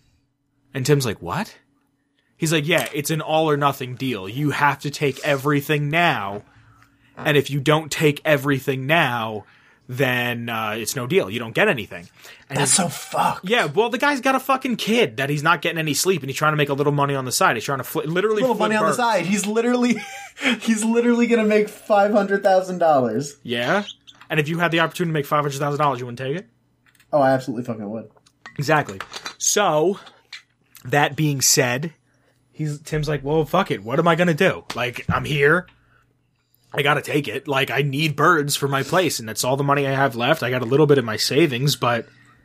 And Tim's like, what? He's like, yeah, it's an all or nothing deal. You have to take everything now. And if you don't take everything now, then uh, it's no deal. You don't get anything. And That's so fucked. yeah, well, the guy's got a fucking kid that he's not getting any sleep, and he's trying to make a little money on the side. He's trying to fl- literally Little flip money on the birds. side. He's literally, he's literally gonna make five hundred thousand dollars. Yeah? And if you had the opportunity to make five hundred thousand dollars, you wouldn't take it? Oh, I absolutely fucking would. Exactly. So, that being said, he's Tim's like, well, fuck it. What am I going to do? Like, I'm here. I got to take it. Like, I need birds for my place, and that's all the money I have left. I got a little bit of my savings, but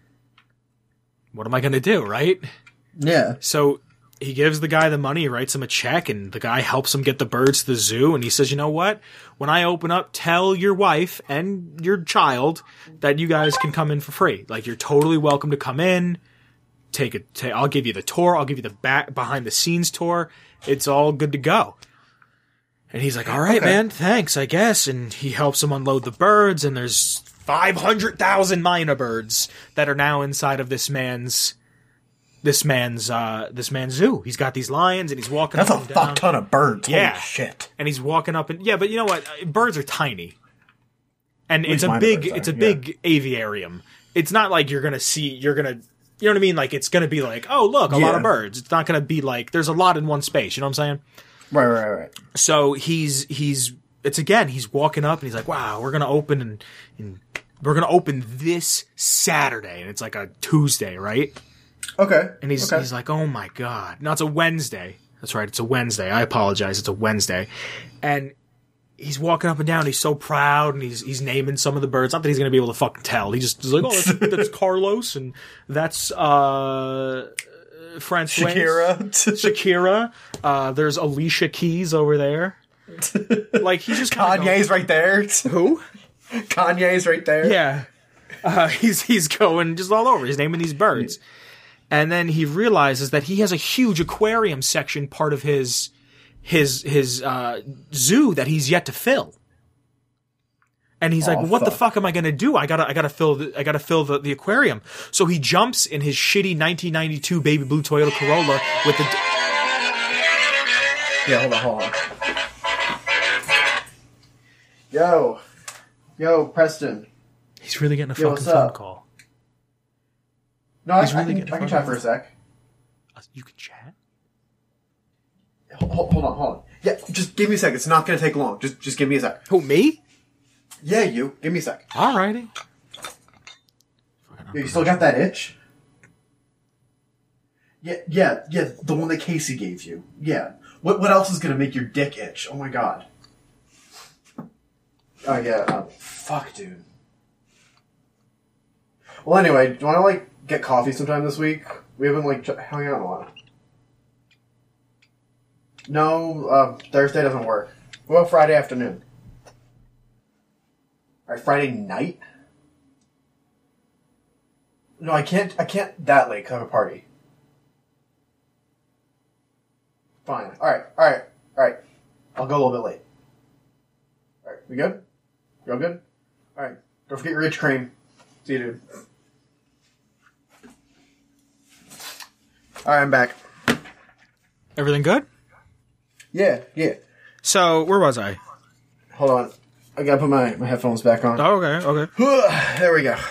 what am I going to do, right? Yeah. So he gives the guy the money, he writes him a check, and the guy helps him get the birds to the zoo, and he says, "You know what? When I open up, tell your wife and your child that you guys can come in for free. Like, you're totally welcome to come in. Take it. Ta- I'll give you the tour. I'll give you the back behind the scenes tour. It's all good to go." And he's like, "All right, Okay. man, thanks, I guess." And he helps him unload the birds, and there's five hundred thousand myna birds that are now inside of this man's this man's uh this man's zoo. He's got these lions, and he's walking That's up a and fuck down. ton of birds. Yeah. Holy shit. And he's walking up and yeah, but you know what? Uh, Birds are tiny, and it's least a myna big birds are, it's a yeah. big aviarium. It's not like you're gonna see you're gonna you know what I mean? Like, it's gonna be like, oh look, a lot Yeah. of birds. It's not gonna be like there's a lot in one space. You know what I'm saying? Right, right, right. So he's he's it's again he's walking up and he's like, wow, we're gonna open and, and we're gonna open this Saturday, and it's like a Tuesday, right? Okay. And he's okay. he's like, oh my god, no, it's a Wednesday. That's right, it's a Wednesday. I apologize, it's a Wednesday. And he's walking up and down. He's so proud, and he's he's naming some of the birds. Not that he's gonna be able to fucking tell. He just is like, oh, that's, that's Carlos, and that's uh, Francois. Shakira. Shakira. Uh, there's Alicia Keys over there. Like, he's just kinda Kanye's right there. going, who? Kanye's right there. Yeah. Uh, he's he's going just all over. He's naming these birds. And then he realizes that he has a huge aquarium section part of his his his uh, zoo that he's yet to fill. And he's like, Oh, "What the fuck. fuck am I gonna do? I gotta I gotta fill the, I gotta fill the, the aquarium." So he jumps in his shitty nineteen ninety-two baby blue Toyota Corolla with the. Yeah, hold on, hold on. Yo. Yo, Preston. He's really getting a Yo, fucking what's phone up? call. No, I, He's I really can, getting I can phone chat for a sec. Uh, You can chat. Hold, hold on, hold on. Yeah, just give me a sec. It's not going to take long. Just just give me a sec. Who, me? Yeah, you. Give me a sec. Alrighty. Yo, you still got that itch? Yeah, yeah, yeah, the one that Casey gave you. Yeah. What what else is going to make your dick itch? Oh my god. Oh, yeah. Uh, Fuck, dude. Well, anyway, do you want to, like, get coffee sometime this week? We haven't, like, ch- hung out in a while. no, uh, Thursday doesn't work. Well, Friday afternoon. Alright, Friday night? No, I can't. I can't that late 'cause I have a party. Fine. All right. All right. All right. I'll go a little bit late. All right. We good? You all good? All right. Don't forget your rich cream. See you, dude. All right, I'm back. Everything good? Yeah. Yeah. So, where was I? Hold on. I gotta put my, my headphones back on. Oh, okay, okay. There we go.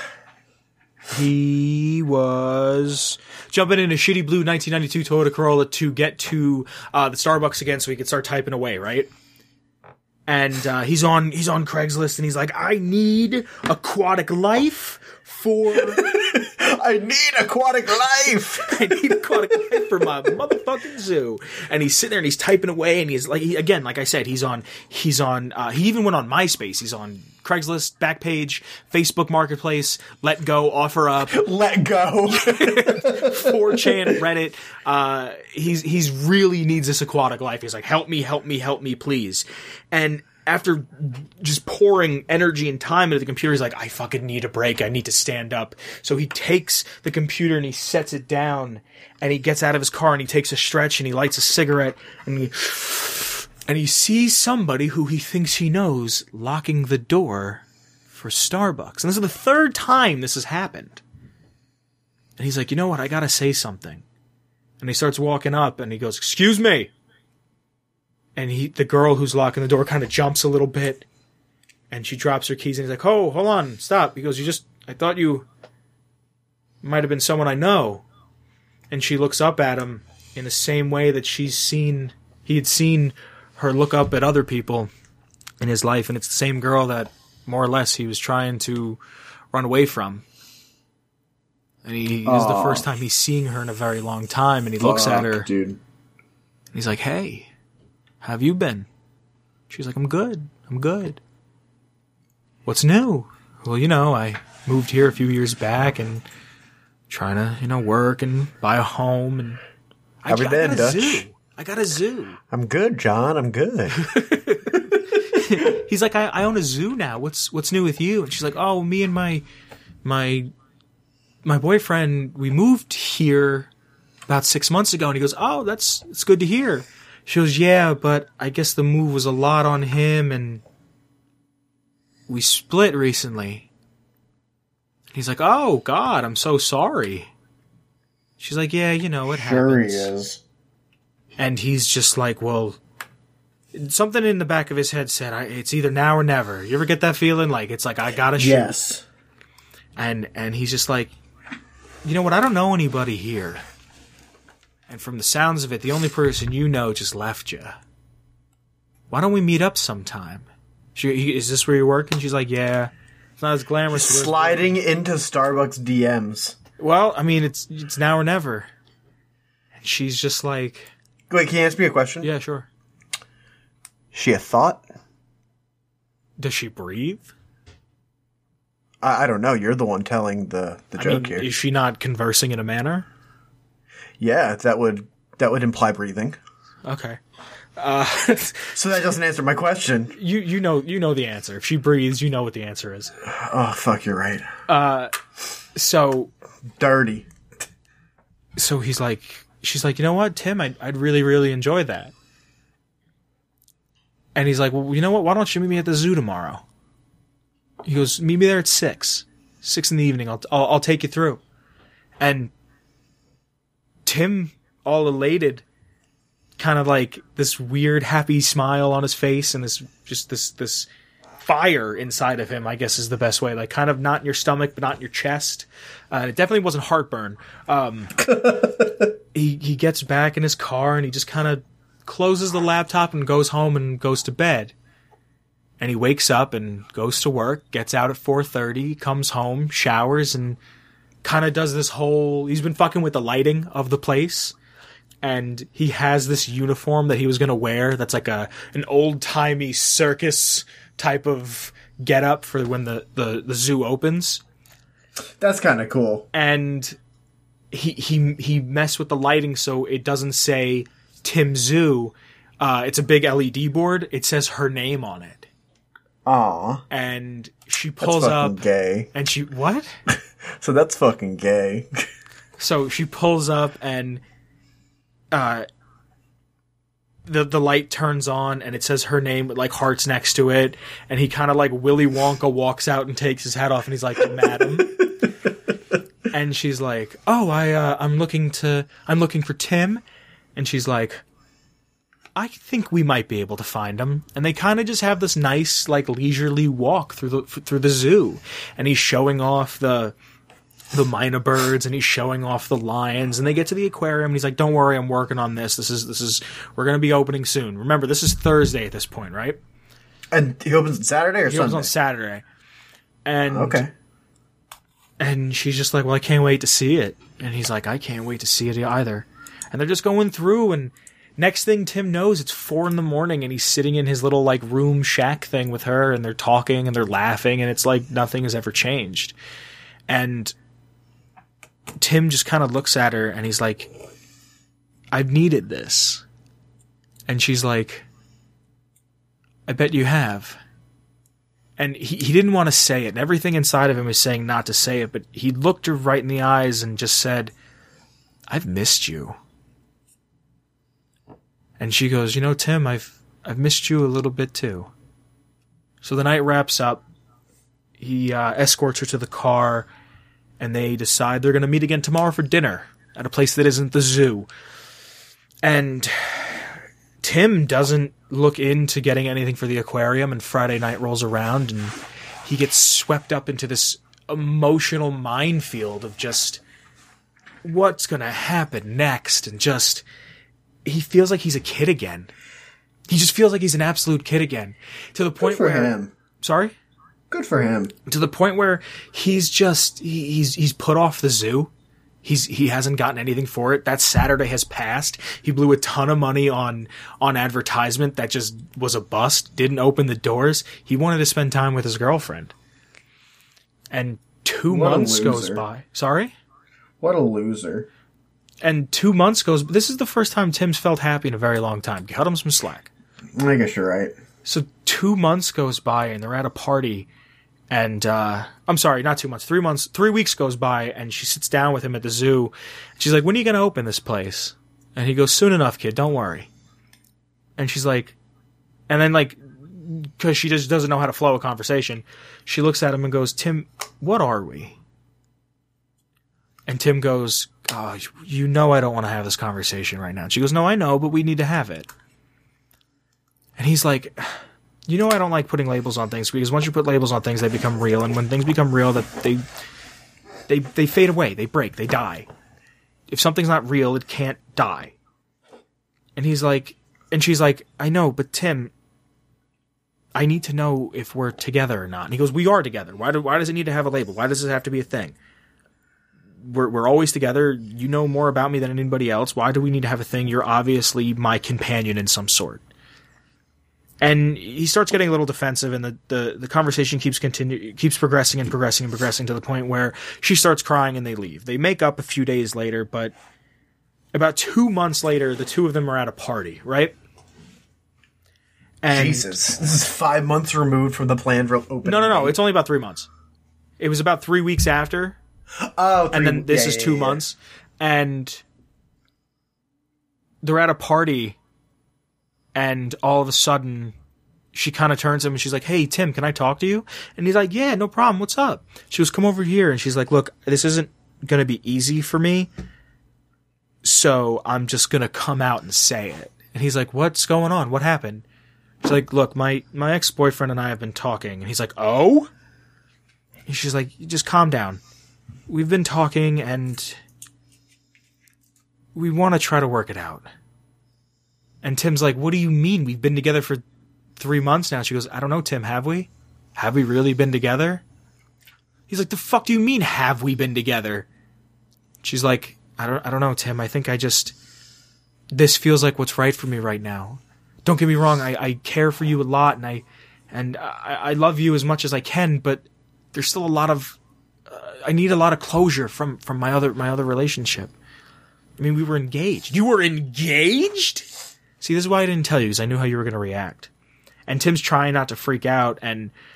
He was jumping in a shitty blue nineteen ninety-two Toyota Corolla to get to uh, the Starbucks again so he could start typing away, right? And uh, he's on he's on Craigslist and he's like, I need aquatic life for... I need aquatic life! I need aquatic life for my motherfucking zoo. And he's sitting there and he's typing away and he's like, he, again, like I said, he's on, he's on, uh, he even went on MySpace. He's on Craigslist, Backpage, Facebook Marketplace, Let Go, Offer Up. Let Go. four chan, Reddit. Uh, he's, he's really needs this aquatic life. He's like, help me, help me, help me, please. And after just pouring energy and time into the computer, he's like, I fucking need a break. I need to stand up. So he takes the computer and he sets it down and he gets out of his car and he takes a stretch and he lights a cigarette and he, and he sees somebody who he thinks he knows locking the door for Starbucks. And this is the third time this has happened. And he's like, you know what? I gotta say something. And he starts walking up and he goes, excuse me. And he, the girl who's locking the door kind of jumps a little bit and she drops her keys and he's like, oh, hold on, stop. He goes, you just, I thought you might have been someone I know. And she looks up at him in the same way that she's seen, he had seen her look up at other people in his life. And it's the same girl that more or less he was trying to run away from. And he, this is the first time he's seeing her in a very long time. And he looks Fuck, at her dude. and he's like, hey, how have you been? She's like, I'm good. I'm good. What's new? Well, you know, I moved here a few years back and trying to, you know, work and buy a home and I, How have you I been, got a Dutch? zoo. I got a zoo. I'm good, John. I'm good. He's like, I, I own a zoo now. What's what's new with you? And she's like, oh, me and my my my boyfriend, we moved here about six months ago. And he goes, oh, that's it's good to hear. She goes, yeah, but I guess the move was a lot on him and we split recently. He's like, oh, God, I'm so sorry. She's like, yeah, you know, it Sure happens. he is. And he's just like, well, something in the back of his head said, I, it's either now or never. You ever get that feeling? Like, it's like, I gotta shoot. Yes. And, and he's just like, you know what? I don't know anybody here. And from the sounds of it, the only person you know just left you. Why don't we meet up sometime? She, he, is this where you're working? She's like, yeah. It's not as glamorous. as- Sliding into Starbucks D Ms. Well, I mean, it's it's now or never. And she's just like, Wait, can you ask me a question? yeah, sure. She a thought? Does she breathe? I, I don't know. You're the one telling the, the I joke mean, here. is she not conversing in a manner? Yeah, that would that would imply breathing. Okay. Uh, So that doesn't answer my question. you you know you know the answer. If she breathes, you know what the answer is. Oh, fuck, you're right. So Dirty. so he's like, she's like, you know what, Tim, I'd, I'd really, really enjoy that. And he's like, well, you know what, why don't you meet me at the zoo tomorrow? He goes, meet me there at six. Six in the evening, I'll, I'll, I'll take you through. And Tim, all elated, kind of like this weird, happy smile on his face and this, just this, this fire inside of him, I guess is the best way. Like, kind of not in your stomach, but not in your chest. Uh, it definitely wasn't heartburn. Um, he, he gets back in his car and he just kind of closes the laptop and goes home and goes to bed. And he wakes up and goes to work, gets out at four thirty, comes home, showers, and kind of does this whole... He's been fucking with the lighting of the place. And he has this uniform that he was going to wear that's like a an old-timey circus type of getup for when the, the, the zoo opens. That's kind of cool. And he he he messed with the lighting so it doesn't say Tim Zoo. Uh, it's a big L E D board. It says her name on it. Aw. And she That's pulls fucking up gay. and she what? So that's fucking gay. So she pulls up and uh, the the light turns on and it says her name with like hearts next to it. And he kind of like Willy Wonka walks out and takes his hat off and he's like, "Madam." And she's like, "Oh, I uh, I'm looking to I'm looking for Tim." And she's like, "I think we might be able to find him." And they kind of just have this nice, like, leisurely walk through the through the zoo, and he's showing off the the mynah birds, and he's showing off the lions, and they get to the aquarium, and he's like, "Don't worry, I'm working on this. This is this is we're gonna be opening soon." Remember, this is Thursday at this point, right? And he opens on Saturday or he Sunday? opens on Saturday, and okay. And she's just like, "Well, I can't wait to see it," and he's like, "I can't wait to see it either." And they're just going through, and next thing Tim knows, it's four in the morning, and he's sitting in his little, like, room shack thing with her, and they're talking, and they're laughing, and it's like nothing has ever changed. And Tim just kind of looks at her, and he's like, "I've needed this." And she's like, "I bet you have." And he, he didn't want to say it, and everything inside of him was saying not to say it, but he looked her right in the eyes and just said, "I've missed you." And she goes, "You know, Tim, I've I've missed you a little bit too." So the night wraps up. He uh, escorts her to the car, and they decide they're going to meet again tomorrow for dinner at a place that isn't the zoo. And Tim doesn't look into getting anything for the aquarium, and Friday night rolls around, and he gets swept up into this emotional minefield of just what's going to happen next, and just... he feels like he's a kid again. He just feels like he's an absolute kid again. To the point Good for where... him. Sorry? Good for him. To the point where he's just... He, he's he's put off the zoo. He's He hasn't gotten anything for it. That Saturday has passed. He blew a ton of money on, on advertisement that just was a bust. Didn't open the doors. He wanted to spend time with his girlfriend. And two What a months goes loser. by. Sorry? What a loser. And two months goes... This is the first time Tim's felt happy in a very long time. Cut him some slack. I guess you're right. So two months goes by, and they're at a party, and, uh... I'm sorry, not two months. Three months... Three weeks goes by, and she sits down with him at the zoo. She's like, "When are you gonna open this place?" And he goes, "Soon enough, kid. Don't worry." And she's like... And then, like... Because she just doesn't know how to flow a conversation, she looks at him and goes, "Tim, what are we?" And Tim goes... "Oh, you know I don't want to have this conversation right now." And she goes, "No, I know, but we need to have it." And he's like, "You know I don't like putting labels on things, because once you put labels on things, they become real. And when things become real, that they, they, they fade away, they break, they die. If something's not real, it can't die." And he's like, and she's like, "I know, but Tim, I need to know if we're together or not." And he goes, "We are together. Why do, why does it need to have a label? Why does it have to be a thing? We're we're always together. You know more about me than anybody else. Why do we need to have a thing? You're obviously my companion in some sort." And he starts getting a little defensive, and the, the, the conversation keeps continue keeps progressing and progressing and progressing to the point where she starts crying and they leave. They make up a few days later, but about two months later, the two of them are at a party, right? And Jesus. This is five months removed from the planned ro- opening. no, no, no. date. It's only about three months. It was about three weeks after. Oh, three, And then this yeah, is yeah, two yeah. months. And they're at a party, and all of a sudden she kind of turns to him and she's like, "Hey, Tim, can I talk to you?" And he's like, "Yeah, no problem. What's up?" She goes, "Come over here." And she's like, "Look, this isn't going to be easy for me, so I'm just going to come out and say it." And he's like, "What's going on? What happened?" She's like, "Look, my, my ex-boyfriend and I have been talking." And he's like, "Oh?" And she's like, "Just calm down. We've been talking, and we want to try to work it out." And Tim's like, "What do you mean? We've been together for three months now." She goes, "I don't know, Tim, have we? Have we really been together?" He's like, "The fuck do you mean, have we been together?" She's like, I don't, I don't know, Tim. I think I just... This feels like what's right for me right now. Don't get me wrong, I, I care for you a lot, and I and I, I love you as much as I can, but there's still a lot of... Uh, I need a lot of closure from, from my other my other relationship. I mean, we were engaged. You were engaged? See, this is why I didn't tell you, because I knew how you were going to react. And Tim's trying not to freak out, and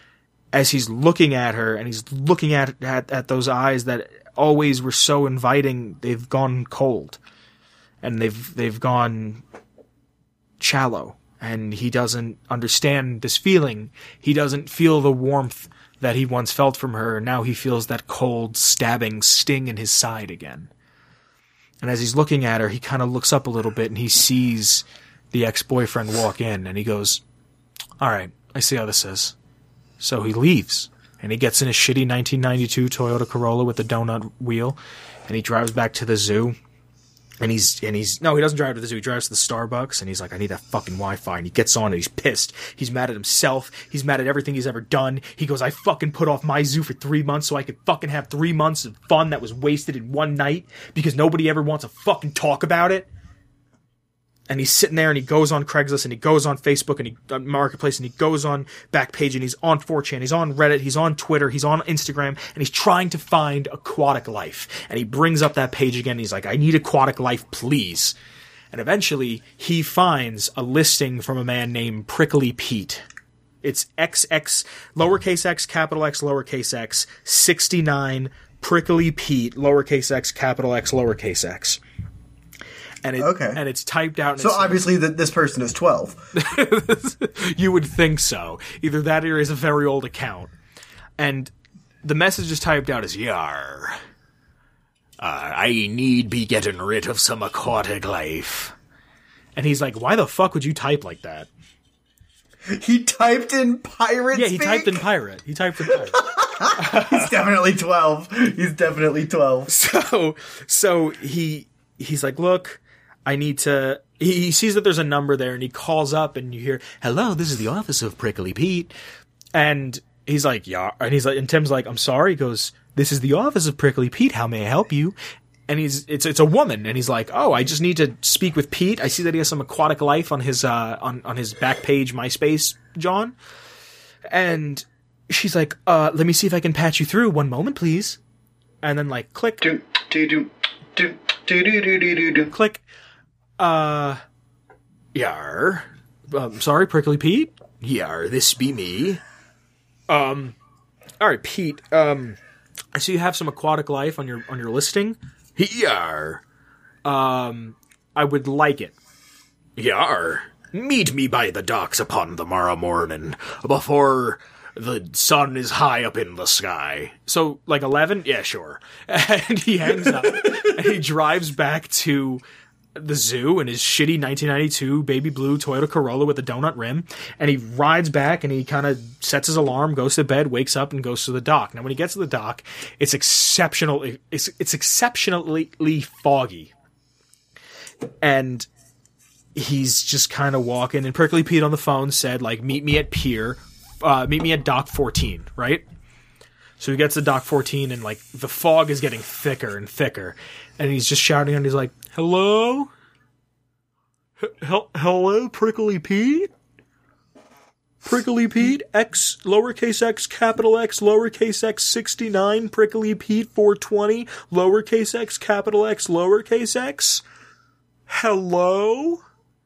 as he's looking at her, and he's looking at, at at those eyes that always were so inviting, they've gone cold, and they've they've gone shallow, and he doesn't understand this feeling. He doesn't feel the warmth that he once felt from her. Now he feels that cold, stabbing sting in his side again. And as he's looking at her, he kind of looks up a little bit, and he sees the ex-boyfriend walk in, and he goes, all right, I see how this is. So he leaves, and he gets in a shitty nineteen ninety-two Toyota Corolla with a donut wheel, and he drives back to the zoo. And he's, and he's, no, he doesn't drive to the zoo. He drives to the Starbucks, and he's like, I need that fucking Wi-Fi. And he gets on, and he's pissed. He's mad at himself. He's mad at everything he's ever done. He goes, I fucking put off my zoo for three months so I could fucking have three months of fun that was wasted in one night because nobody ever wants to fucking talk about it. And he's sitting there, and he goes on Craigslist, and he goes on Facebook, and he on Marketplace, and he goes on Backpage, and he's on four chan, he's on Reddit, he's on Twitter, he's on Instagram, and he's trying to find Aquatic Life. And he brings up that page again, and he's like, I need Aquatic Life, please. And eventually, he finds a listing from a man named Prickly Pete. It's X X, lowercase x, capital X, lowercase x, sixty-nine, Prickly Pete, lowercase x, capital X, lowercase x. And it, okay. and it's typed out. And so it's, obviously that this person is twelve. You would think so. Either that or is a very old account. And the message is typed out as, Yar. Uh, I need be getting rid of some aquatic life. And he's like, why the fuck would you type like that? He typed in pirate Yeah, he speak? typed in pirate. He typed in pirate. He's definitely twelve. He's definitely twelve. So, so he, he's like, look, I need to, he, he sees that there's a number there, and he calls up, and you hear, hello, this is the office of Prickly Pete. And he's like, yeah, and he's like, and Tim's like, I'm sorry. He goes, this is the office of Prickly Pete. How may I help you? And he's, it's, it's a woman, and he's like, oh, I just need to speak with Pete. I see that he has some aquatic life on his, uh, on, on his back page, MySpace, John. And she's like, uh, let me see if I can patch you through. One moment, please. And then, like, click. Do, do, do, do, do, do, do, do, do. Click. Uh, yar. Um, sorry, Prickly Pete? Yar, this be me. Um, alright, Pete, um, I see you have some aquatic life on your, on your listing. Yar. Um, I would like it. Yar. Meet me by the docks upon the morrow morning, before the sun is high up in the sky. So, like eleven? Yeah, sure. And he hangs up, and he drives back to the zoo in his shitty nineteen ninety-two baby blue Toyota Corolla with a donut rim, and he rides back, and he kind of sets his alarm, goes to bed, wakes up, and goes to the dock. Now, when he gets to the dock, it's exceptional. It's, it's exceptionally foggy, and he's just kind of walking. And Prickly Pete on the phone said, like, meet me at pier, uh, meet me at dock fourteen, right? So he gets to dock fourteen, and, like, the fog is getting thicker and thicker. And he's just shouting, and he's like, hello? H- h- hello, Prickly Pete? Prickly Pete, X, lowercase x, capital X, lowercase x, sixty-nine, Prickly Pete, four twenty, lowercase x, capital X, lowercase x? Hello?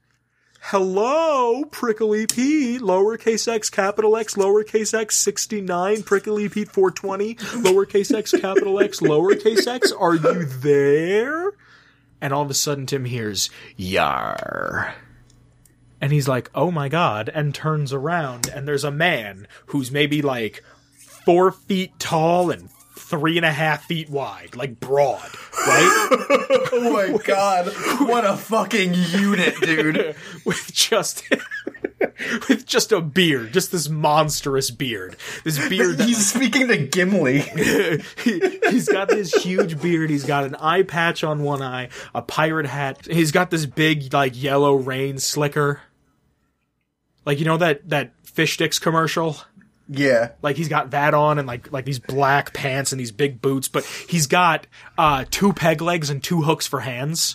Hello, Prickly Pete, lowercase x, capital X, lowercase x, sixty-nine, Prickly Pete, four twenty, lowercase x, capital X, lowercase x, are you there? And all of a sudden Tim hears, yar. And he's like, oh my god, and turns around, and there's a man who's maybe like four feet tall and three and a half feet wide, like broad, right? Oh my god, what a fucking unit, dude. with just with just a beard, just this monstrous beard. This beard that, He's speaking to Gimli. he, he's got this huge beard, he's got an eye patch on one eye, a pirate hat, he's got this big, like, yellow rain slicker. Like, you know that, that Fish Sticks commercial? Yeah. Like, he's got that on, and like like these black pants and these big boots, but he's got uh two peg legs and two hooks for hands.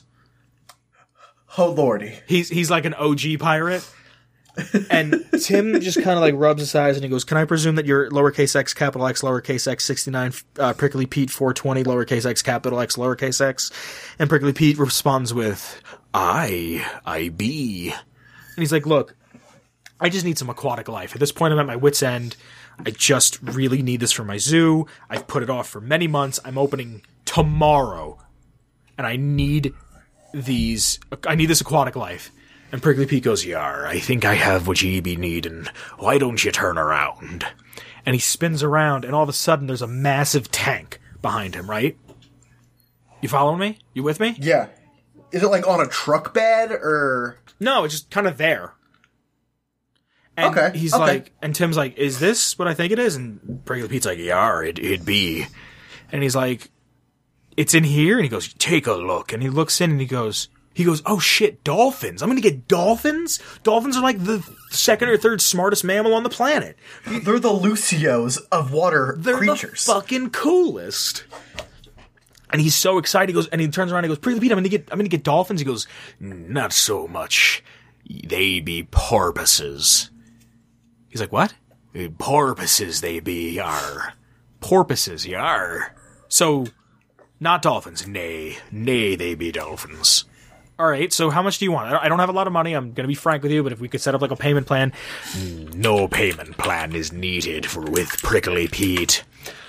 Oh lordy. He's he's like an O G pirate. And Tim just kind of like rubs his eyes, and he goes, can I presume that you're lowercase x, capital X, lowercase x, sixty-nine, uh, Prickly Pete, four twenty, lowercase x, capital X, lowercase x? And Prickly Pete responds with, I, I be. And he's like, look, I just need some aquatic life. At this point, I'm at my wit's end. I just really need this for my zoo. I've put it off for many months. I'm opening tomorrow. And I need these, I need this aquatic life. And Prickly Pete goes, Yar, I think I have what ye be needin'. Why don't you turn around? And he spins around, and all of a sudden there's a massive tank behind him, right? You following me? You with me? Yeah. Is it like on a truck bed, or? No, it's just kind of there. And okay. he's okay. like, and Tim's like, is this what I think it is? And Prickly Pete's like, Yar, it, it'd be. And he's like, it's in here? And he goes, take a look. And he looks in and he goes, he goes, oh shit, dolphins. I'm gonna get dolphins? Dolphins are like the second or third smartest mammal on the planet. They're the Lucios of water They're creatures. the fucking coolest. And he's so excited. He goes, and he turns around and he goes, Prickly Pete, I'm gonna get, I'm gonna get dolphins. He goes, not so much. They be porpoises. He's like, what? Porpoises they be, yar. Porpoises, yar. So, not dolphins. Nay. Nay, they be dolphins. Alright, so how much do you want? I don't have a lot of money, I'm gonna be frank with you, but if we could set up like a payment plan. No payment plan is needed for with Prickly Pete.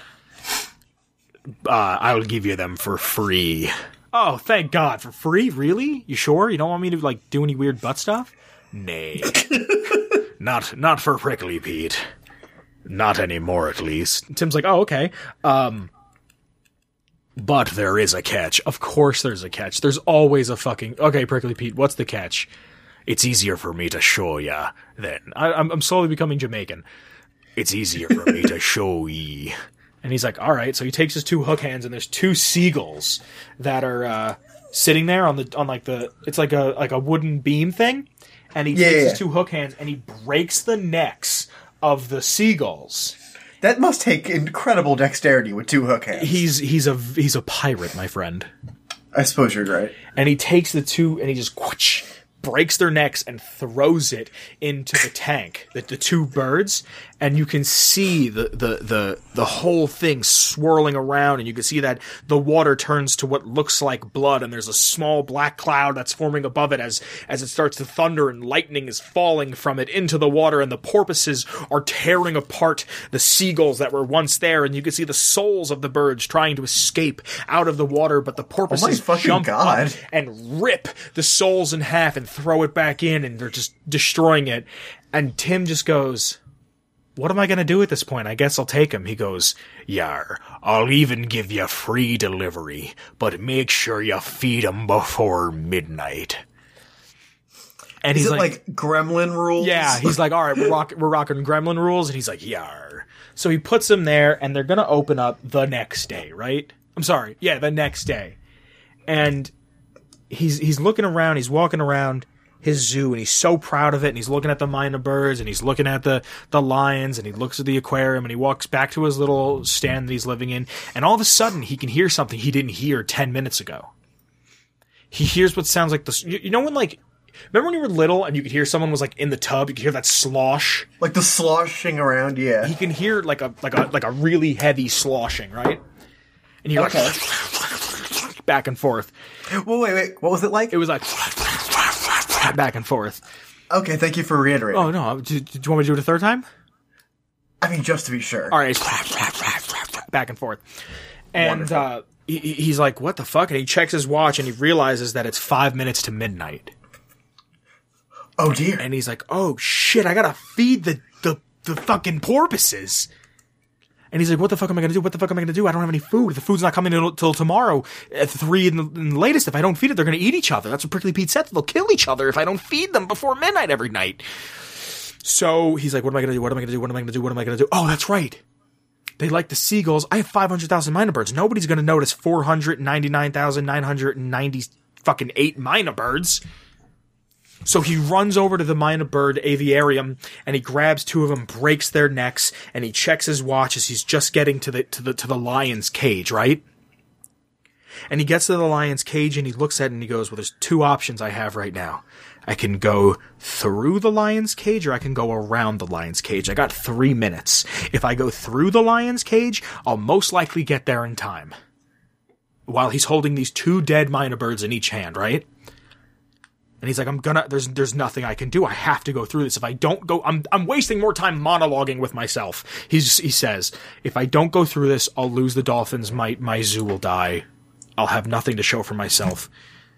Uh, I'll give you them for free. Oh, thank God, for free? Really? You sure? You don't want me to, like, do any weird butt stuff? Nay. not, not for Prickly Pete. Not anymore, at least. Tim's like, oh, okay. Um... But there is a catch. Of course there's a catch. There's always a fucking... Okay, Prickly Pete, what's the catch? It's easier for me to show ya then. I, I'm, I'm slowly becoming Jamaican. It's easier for me to show ye. And he's like, alright. So he takes his two hook hands and there's two seagulls that are uh, sitting there on the on like the... It's like a like a wooden beam thing. And he yeah, takes yeah. his two hook hands and he breaks the necks of the seagulls. That must take incredible dexterity with two hook hands. He's he's a he's a pirate, my friend. I suppose you're right. And he takes the two and he just whoosh, breaks their necks and throws it into the tank, the, the two birds, and you can see the, the, the, the whole thing swirling around, and you can see that the water turns to what looks like blood, and there's a small black cloud that's forming above it as, as it starts to thunder, and lightning is falling from it into the water, and the porpoises are tearing apart the seagulls that were once there, and you can see the souls of the birds trying to escape out of the water, but the porpoises oh my fucking jump God. up and rip the souls in half and throw it back in, and they're just destroying it. And Tim just goes, what am I going to do at this point? I guess I'll take him. He goes, Yar, I'll even give you free delivery, but make sure you feed him before midnight. And Is he's it like, like Gremlin rules? yeah, he's like, all right, we're, rock- we're rocking Gremlin rules. And he's like, Yar. So he puts him there, and they're going to open up the next day, right? I'm sorry. Yeah, the next day. And he's he's looking around, he's walking around his zoo, and he's so proud of it, and he's looking at the mynah birds, and he's looking at the, the lions, and he looks at the aquarium, and he walks back to his little stand that he's living in, and all of a sudden, he can hear something he didn't hear ten minutes ago. He hears what sounds like the... You, you know when, like... Remember when you were little, and you could hear someone was, like, in the tub? You could hear that slosh? Like the sloshing around, yeah. He can hear, like, a like a, like a really heavy sloshing, right? And you're Okay. like... back and forth. Well, wait, wait. What was it like? It was like... back and forth. Okay, thank you for reiterating. Oh, no. Do, do you want me to do it a third time? I mean, just to be sure. All right. Back and forth. And uh, he, he's like, what the fuck? And he checks his watch and he realizes that it's five minutes to midnight. Oh, dear. And he's like, oh, shit, I gotta feed the, the, the fucking porpoises. And he's like, what the fuck am I going to do? What the fuck am I going to do? I don't have any food. The food's not coming until tomorrow at three in the, in the latest. If I don't feed it, they're going to eat each other. That's what Prickly Pete said. They'll kill each other if I don't feed them before midnight every night. So he's like, what am I going to do? What am I going to do? What am I going to do? What am I going to do? Oh, that's right. They like the seagulls. I have five hundred thousand mynah birds. Nobody's going to notice four hundred ninety-nine thousand nine hundred ninety fucking eight mynah birds. So he runs over to the mynah bird aviarium and he grabs two of them, breaks their necks, and he checks his watch as he's just getting to the to the to the lion's cage, right? And he gets to the lion's cage and he looks at it and he goes, well, there's two options I have right now. I can go through the lion's cage or I can go around the lion's cage. I got three minutes. If I go through the lion's cage, I'll most likely get there in time. While he's holding these two dead mynah birds in each hand, right? And he's like, I'm gonna, there's, there's nothing I can do. I have to go through this. If I don't go, I'm, I'm wasting more time monologuing with myself. He's, he says, if I don't go through this, I'll lose the dolphins. My, my zoo will die. I'll have nothing to show for myself.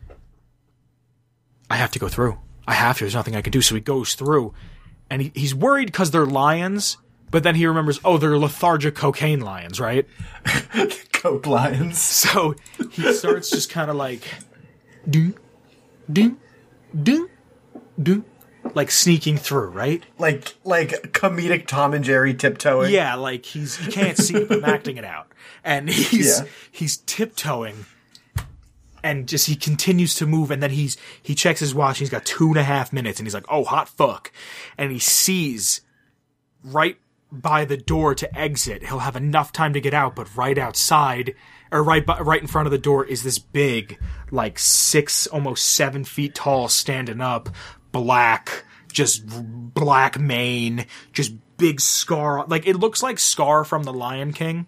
I have to go through. I have to. There's nothing I can do. So he goes through and he, he's worried because they're lions, but then he remembers, oh, they're lethargic cocaine lions, right? Coke lions. So he starts just kind of like, ding, ding. Do, do, like sneaking through, right? Like, like comedic Tom and Jerry tiptoeing. Yeah, like he's, you can't see it, but I'm acting it out. And he's, Yeah. he's tiptoeing and just, he continues to move. And then he's, he checks his watch. He's got two and a half minutes and he's like, oh, hot fuck. And he sees right by the door to exit. He'll have enough time to get out, but right outside, or right by, right in front of the door is this big, like six, almost seven feet tall, standing up, black, just black mane, just big scar. Like, it looks like Scar from The Lion King.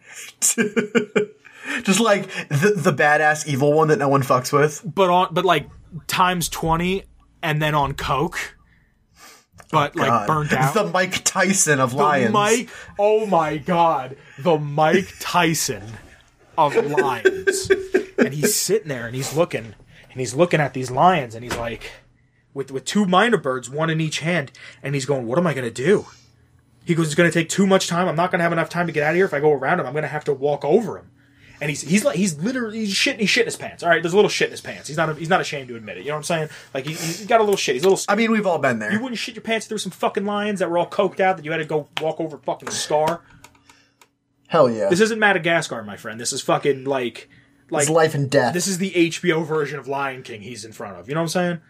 Just like the, the badass evil one that no one fucks with. But on, but like times twenty and then on coke. But like God. burnt out. The Mike Tyson of lions. The Mike, oh my God. The Mike Tyson of lions. And he's sitting there and he's looking and he's looking at these lions and he's like, with with two minor birds, one in each hand, and he's going, what am I going to do? He goes, it's going to take too much time. I'm not going to have enough time to get out of here. If I go around him, I'm going to have to walk over him. And he's he's like he's literally he's shitting he's shitting his pants. All right, there's a little shit in his pants. He's not he's not ashamed to admit it. You know what I'm saying? Like he, he's got a little shit. He's a little. I mean, we've all been there. You wouldn't shit your pants through some fucking lions that were all coked out that you had to go walk over fucking Scar. Hell yeah. This isn't Madagascar, my friend. This is fucking like like It's life and death. This is the H B O version of Lion King he's in front of. You know what I'm saying?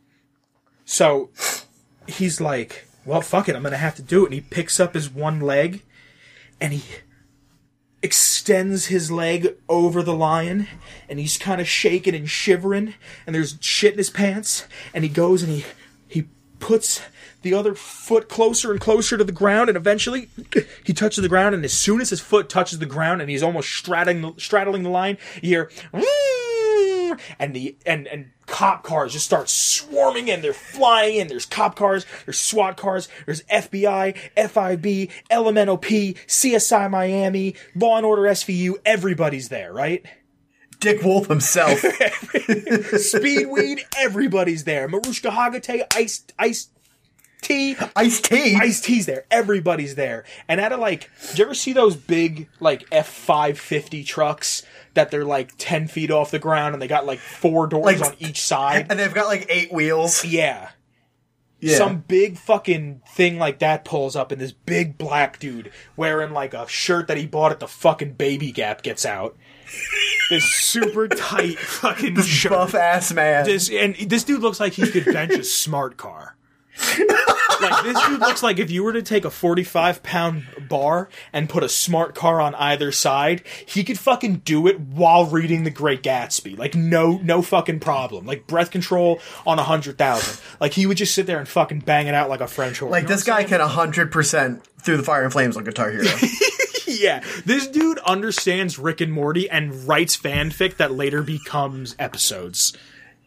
So he's like, well, fuck it, I'm gonna have to do it. And he picks up his one leg and he extends his leg over the lion, and he's kind of shaking and shivering, and there's shit in his pants, and he goes and he he puts the other foot closer and closer to the ground, and eventually he touches the ground, and as soon as his foot touches the ground and he's almost straddling the, straddling the line, you hear and the and and cop cars just start swarming in. They're flying in. There's cop cars, there's SWAT cars, there's F B I, F I B, L M N O P, C S I Miami, Law and Order S V U. Everybody's there, right? Dick Wolf himself. Speedweed, everybody's there. Marushka Hagate, Ice Ice T. Ice T. Ice T's there. Everybody's there. And out of like, did you ever see those big like F five fifty trucks that they're like ten feet off the ground and they got like four doors Like- on each side? And they've got like eight wheels. Yeah. Yeah. Some big fucking thing like that pulls up and this big black dude wearing like a shirt that he bought at the fucking Baby Gap gets out. This super tight fucking This shirt. buff ass man. This, and this dude looks like he could bench a smart car. Like, this dude looks like if you were to take a forty-five pound bar and put a smart car on either side, he could fucking do it while reading The Great Gatsby. Like, no, no fucking problem. Like, breath control on a hundred thousand. Like, he would just sit there and fucking bang it out like a French horn. like, You know this what I'm guy saying? can one hundred percent through the fire and flames on Guitar Hero. Yeah, this dude understands Rick and Morty and writes fanfic that later becomes episodes.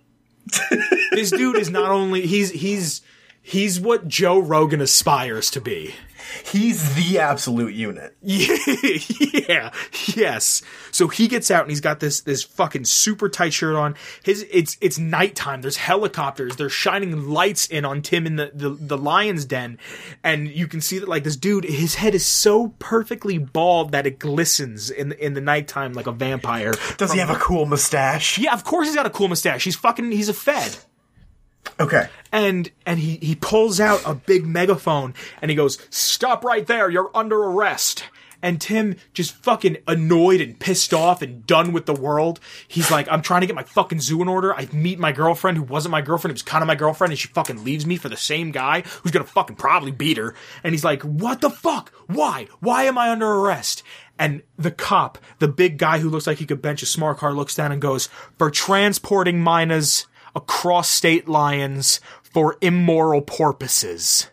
This dude is not only, he's, he's, he's what Joe Rogan aspires to be. He's the absolute unit. Yeah, yeah, yes. So he gets out and he's got this this fucking super tight shirt on. His it's it's nighttime. There's helicopters. They're shining lights in on Tim in the, the, the lion's den, and you can see that like this dude, his head is so perfectly bald that it glistens in in the nighttime like a vampire. Does he have a cool mustache? Yeah, of course he's got a cool mustache. He's fucking he's a Fed. Okay. And and he, he pulls out a big megaphone and he goes, "Stop right there, you're under arrest." And Tim, just fucking annoyed and pissed off and done with the world, he's like, I'm trying to get my fucking zoo in order. I meet my girlfriend who wasn't my girlfriend, who was kind of my girlfriend, and she fucking leaves me for the same guy who's gonna fucking probably beat her. And he's like, what the fuck? Why? Why am I under arrest? And the cop, the big guy who looks like he could bench a smart car, looks down and goes, "For transporting minors across state lines for immoral purposes."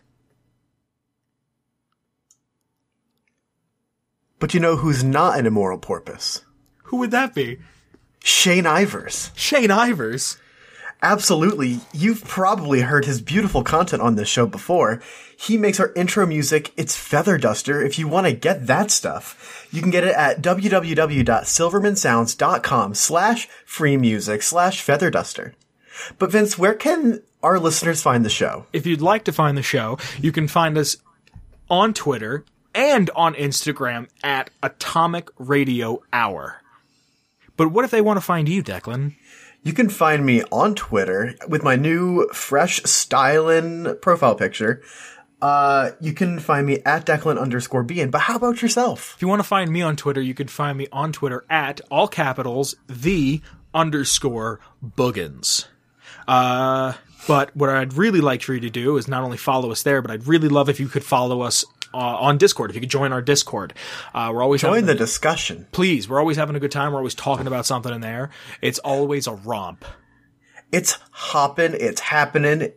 But you know who's not an immoral porpoise? Who would that be? Shane Ivers. Shane Ivers. Absolutely. You've probably heard his beautiful content on this show before. He makes our intro music. It's Feather Duster. If you want to get that stuff, you can get it at www.silvermansounds.com slash free music slash Feather Duster. But Vince, where can our listeners find the show? If you'd like to find the show, you can find us on Twitter and on Instagram at Atomic Radio Hour. But what if they want to find you, Declan? You can find me on Twitter with my new fresh stylin' profile picture. Uh, you can find me at Declan underscore Bean. But how about yourself? If you want to find me on Twitter, you can find me on Twitter at, all capitals, the underscore Boogans. Uh, but what I'd really like for you to do is not only follow us there, but I'd really love if you could follow us Uh, on Discord, if you could join our Discord. Uh, we're always Join having the a, discussion. Please, we're always having a good time. We're always talking about something in there. It's always a romp. It's hopping. It's happening.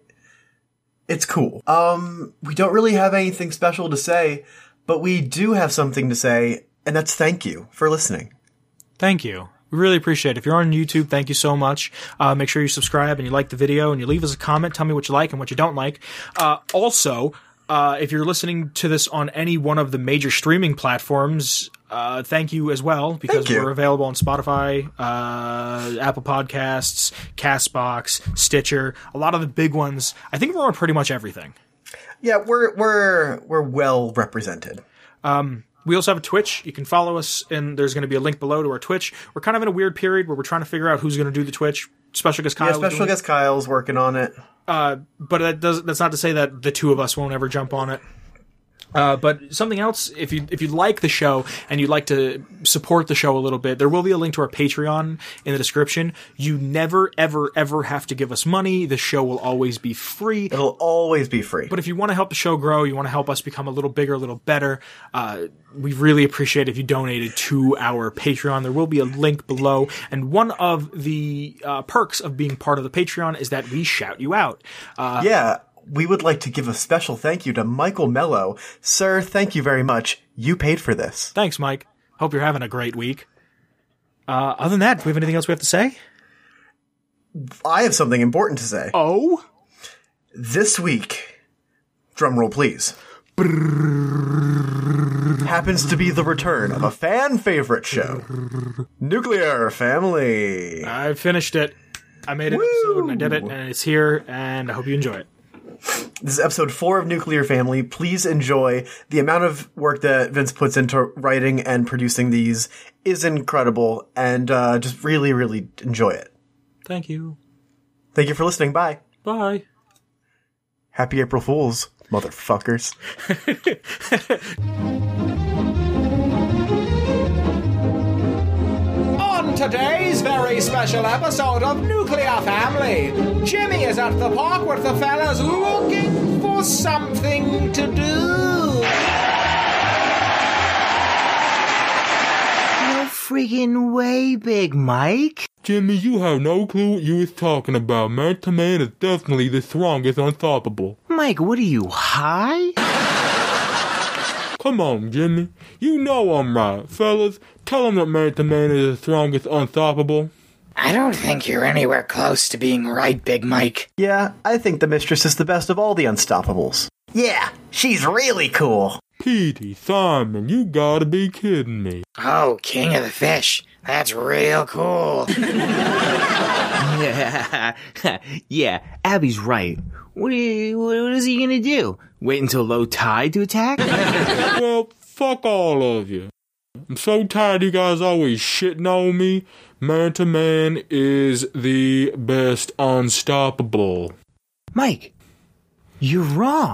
It's cool. Um, we don't really have anything special to say, but we do have something to say, and that's thank you for listening. Thank you. We really appreciate it. If you're on YouTube, thank you so much. Uh, make sure you subscribe and you like the video and you leave us a comment. Tell me what you like and what you don't like. Uh, also, Uh, if you're listening to this on any one of the major streaming platforms, uh, thank you as well, because we're available on Spotify, uh, Apple Podcasts, Castbox, Stitcher, a lot of the big ones. I think we're on pretty much everything. Yeah, we're, we're, we're well represented. Um, we also have a Twitch. You can follow us, and there's going to be a link below to our Twitch. We're kind of in a weird period where we're trying to figure out who's going to do the Twitch. Special guest Kyle. Yeah, special guest Kyle's working on it. Uh, but that does, that's not to say that the two of us won't ever jump on it. Uh, but something else, if you if you like the show and you'd like to support the show a little bit, there will be a link to our Patreon in the description. You never, ever, ever have to give us money. The show will always be free. It'll always be free. But if you want to help the show grow, you want to help us become a little bigger, a little better, uh, we really appreciate if you donated to our Patreon. There will be a link below. And one of the uh, perks of being part of the Patreon is that we shout you out. Uh, yeah. We would like to give a special thank you to Michael Mello. Sir, thank you very much. You paid for this. Thanks, Mike. Hope you're having a great week. Uh, other than that, do we have anything else we have to say? I have something important to say. Oh? This week, drumroll please, happens to be the return of a fan favorite show, Nuclear Family. I finished it. I made an Woo! episode and I did it, and it's here, and I hope you enjoy it. This is episode four of Nuclear Family. Please enjoy. The amount of work that Vince puts into writing and producing these is incredible, and uh, just really, really enjoy it. Thank you. Thank you for listening. Bye. Bye. Happy April Fools, motherfuckers. Today's very special episode of Nuclear Family, Jimmy is at the park with the fellas looking for something to do. No friggin' way, Big Mike. Jimmy, you have no clue what you was talking about. Man to Man is definitely the strongest unstoppable. Mike, what are you, high? Come on, Jimmy. You know I'm right. Fellas, tell him that Man to Man is the strongest unstoppable. I don't think you're anywhere close to being right, Big Mike. Yeah, I think the Mistress is the best of all the Unstoppables. Yeah, she's really cool. Petey, Simon, you gotta be kidding me. Oh, King of the Fish. That's real cool. yeah, yeah, Abby's right. What, you, what is he gonna do? Wait until low tide to attack? Well, fuck all of you. I'm so tired you guys always shitting on me. Man to Man is the best unstoppable. Mike, you're wrong.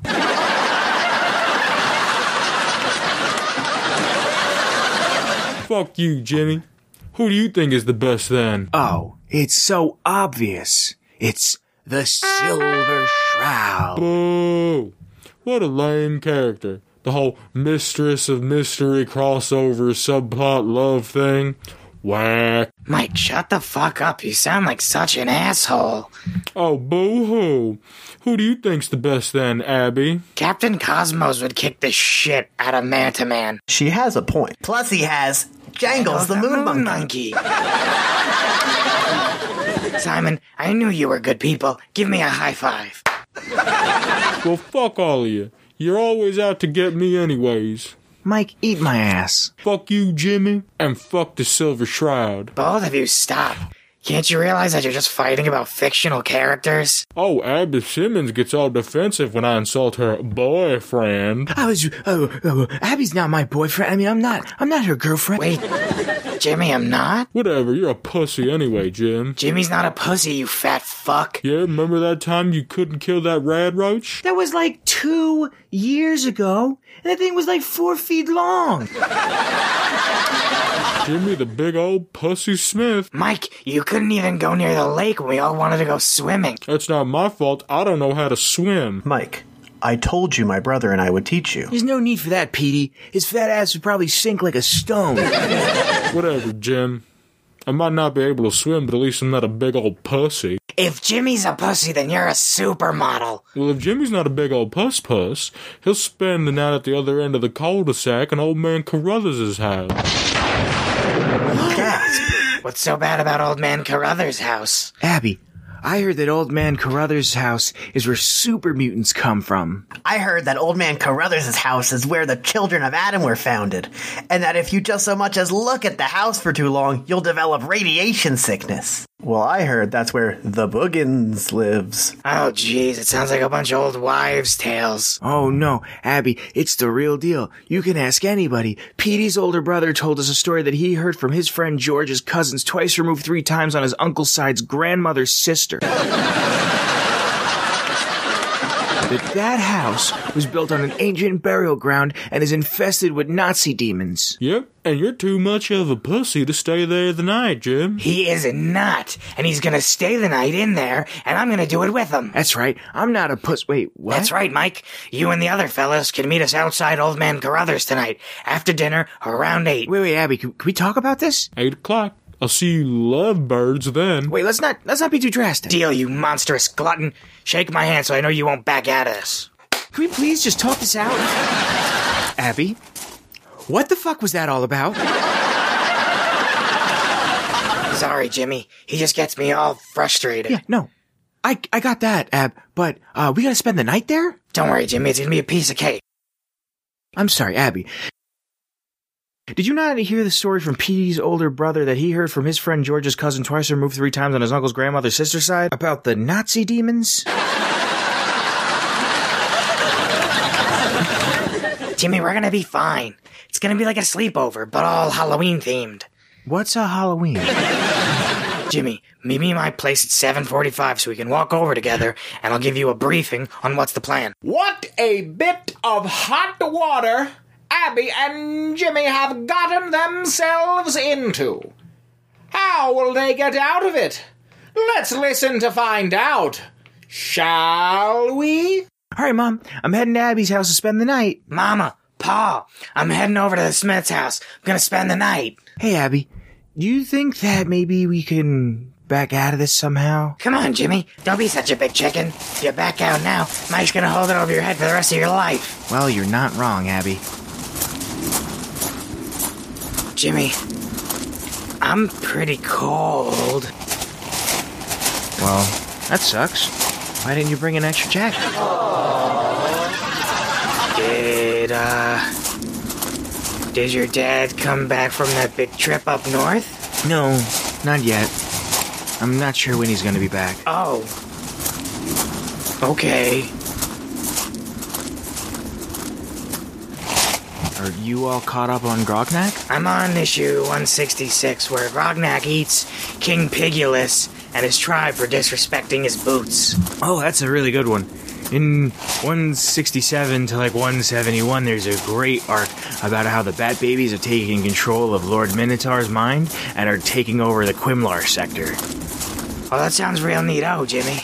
Fuck you, Jimmy. Who do you think is the best then? Oh, it's so obvious. It's the Silver Shroud. Boo! What a lame character. The whole Mistress of Mystery crossover subplot love thing. Whack. Mike, shut the fuck up. You sound like such an asshole. Oh, boo-hoo. Who do you think's the best then, Abby? Captain Cosmos would kick the shit out of Man to Man. She has a point. Plus he has Jangles, the, the Moon, moon Monkey. monkey. Simon, I knew you were good people. Give me a high five. Well, fuck all of you. You're always out to get me anyways. Mike, eat my ass. Fuck you, Jimmy, and fuck the Silver Shroud. Both of you stop. Can't you realize that you're just fighting about fictional characters? Oh, Abby Simmons gets all defensive when I insult her boyfriend. I was, oh, oh, Abby's not my boyfriend. I mean, I'm not, I'm not her girlfriend. Wait, Jimmy, I'm not? Whatever, you're a pussy anyway, Jim. Jimmy's not a pussy, you fat fuck. Yeah, remember that time you couldn't kill that rad roach? That was like two years ago, and that thing was like four feet long. Jimmy the big old pussy Smith. Mike, you couldn't even go near the lake when we all wanted to go swimming. That's not my fault. I don't know how to swim. Mike, I told you my brother and I would teach you. There's no need for that, Petey. His fat ass would probably sink like a stone. Whatever, Jim. I might not be able to swim, but at least I'm not a big old pussy. If Jimmy's a pussy, then you're a supermodel. Well, if Jimmy's not a big old puss-puss, he'll spend the night at the other end of the cul-de-sac in old man Carruthers' house. Gasp. What's so bad about old man Carruthers' house? Abby, I heard that old man Carruthers' house is where super mutants come from. I heard that old man Carruthers' house is where the children of Adam were founded, and that if you just so much as look at the house for too long, you'll develop radiation sickness. Well, I heard that's where the Boogans lives. Oh, jeez, it sounds like a bunch of old wives' tales. Oh no, Abby, it's the real deal. You can ask anybody. Petey's older brother told us a story that he heard from his friend George's cousins twice removed three times on his uncle's side's grandmother's sister. That that house was built on an ancient burial ground and is infested with Nazi demons. Yep, and you're too much of a pussy to stay there the night, Jim. He is not, and he's gonna stay the night in there, and I'm gonna do it with him. That's right. I'm not a puss. Wait, what? That's right, Mike. You and the other fellas can meet us outside Old Man Carruthers tonight, after dinner, around eight. Wait, wait, Abby, can, can we talk about this? Eight o'clock. I'll see you lovebirds then. Wait, let's not let's not be too drastic. Deal, you monstrous glutton. Shake my hand so I know you won't back at us. Can we please just talk this out? Abby, what the fuck was that all about? Sorry, Jimmy. He just gets me all frustrated. Yeah, no. I I got that, Ab, but uh we gotta spend the night there? Don't worry, Jimmy. It's gonna be a piece of cake. I'm sorry, Abby. Did you not hear the story from Petey's older brother that he heard from his friend George's cousin twice removed three times on his uncle's grandmother's sister's side about the Nazi demons? Jimmy, we're gonna be fine. It's gonna be like a sleepover, but all Halloween themed. What's a Halloween? Jimmy, meet me at my place at seven forty-five so we can walk over together, and I'll give you a briefing on what's the plan. What a bit of hot water Abby and Jimmy have gotten themselves into. How will they get out of it? Let's listen to find out, shall we? All right, Mom. I'm heading to Abby's house to spend the night. Mama, Pa, I'm heading over to the Smith's house. I'm gonna spend the night. Hey, Abby. Do you think that maybe we can back out of this somehow? Come on, Jimmy. Don't be such a big chicken. If you back out now, Mike's gonna hold it over your head for the rest of your life. Well, you're not wrong, Abby. Jimmy, I'm pretty cold. Well, that sucks. Why didn't you bring an extra jacket? Did, uh... Did your dad come back from that big trip up north? No, not yet. I'm not sure when he's gonna be back. Oh. Okay. Are you all caught up on Grognak? I'm on issue one sixty-six, where Grognak eats King Pigulus and his tribe for disrespecting his boots. Oh, that's a really good one. In one sixty-seven to like one seventy-one, there's a great arc about how the Bat Babies are taking control of Lord Minotaur's mind and are taking over the Quimlar sector. Oh, that sounds real neato, Jimmy.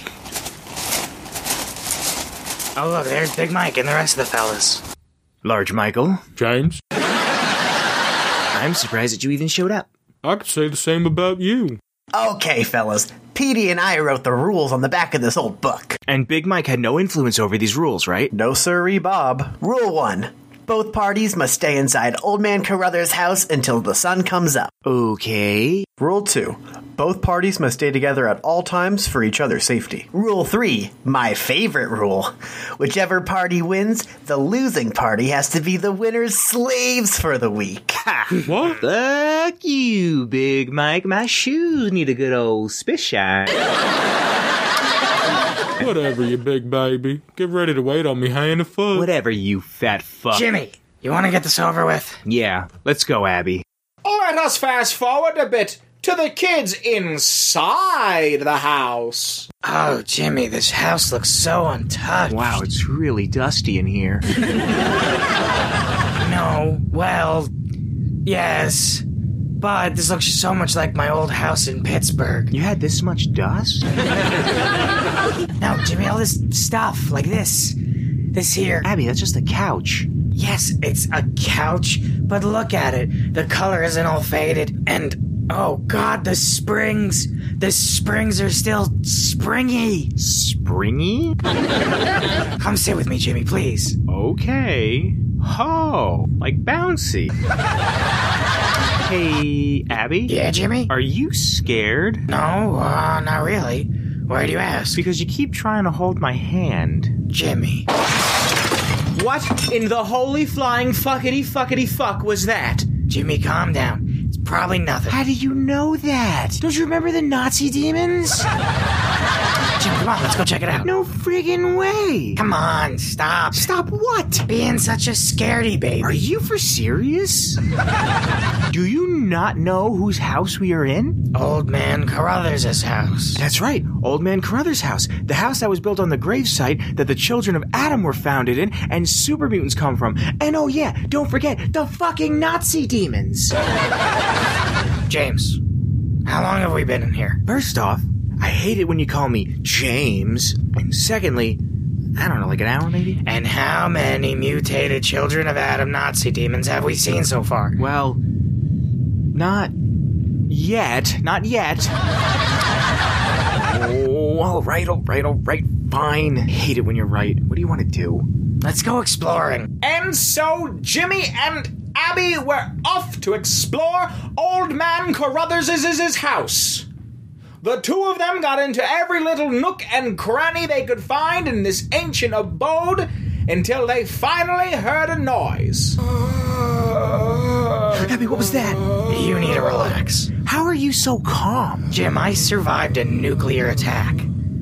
Oh, look, there's Big Mike and the rest of the fellas. Large Michael. James? I'm surprised that you even showed up. I could say the same about you. Okay, fellas. Petey and I wrote the rules on the back of this old book. And Big Mike had no influence over these rules, right? No sirree, Bob. Rule one. both parties must stay inside Old Man Carruthers' house until the sun comes up. Okay. Rule two. Both parties must stay together at all times for each other's safety. Rule three, my favorite rule. Whichever party wins, the losing party has to be the winner's slaves for the week. Ha! What? Fuck you, Big Mike. My shoes need a good old spit shine. Whatever, you big baby. Get ready to wait on me hand and foot. Whatever, you fat fuck. Jimmy, you want to get this over with? Yeah, let's go, Abby. Let us fast forward a bit to the kids inside the house. Oh, Jimmy, this house looks so untouched. Wow, it's really dusty in here. No, well, yes. But this looks so much like my old house in Pittsburgh. You had this much dust? No, Jimmy, all this stuff, like this. This here. Abby, that's just a couch. Yes, it's a couch, but look at it. The color isn't all faded, and oh god, the springs. The springs are still springy. Springy? Come sit with me, Jimmy, please. Okay. Oh, like bouncy. Hey, Abby? Yeah, Jimmy? Are you scared? No, uh, not really. Why do you ask? Because you keep trying to hold my hand. Jimmy. What in the holy flying fuckity fuckity fuck was that? Jimmy, calm down. It's probably nothing. How do you know that? Don't you remember the Nazi demons? Jimmy, come on, let's go check it out. No friggin' way. Come on, stop. Stop what? Being such a scaredy baby. Are you for serious? Do you not know whose house we are in? Old Man Carruthers' house. That's right, Old Man Carruthers' house. The house that was built on the gravesite that the children of Adam were founded in and super mutants come from. And oh yeah, don't forget, the fucking Nazi demons. James, how long have we been in here? First off, I hate it when you call me James. And secondly, I don't know, like an hour maybe? And how many mutated children of Adam Nazi demons have we seen so far? Well, not yet. Not yet. Oh, all right, all right, all right, fine. I hate it when you're right. What do you want to do? Let's go exploring. And so Jimmy and Abby were off to explore Old Man Carruthers' house. The two of them got into every little nook and cranny they could find in this ancient abode until they finally heard a noise. Abby, what was that? You need to relax. How are you so calm? Jim, I survived a nuclear attack.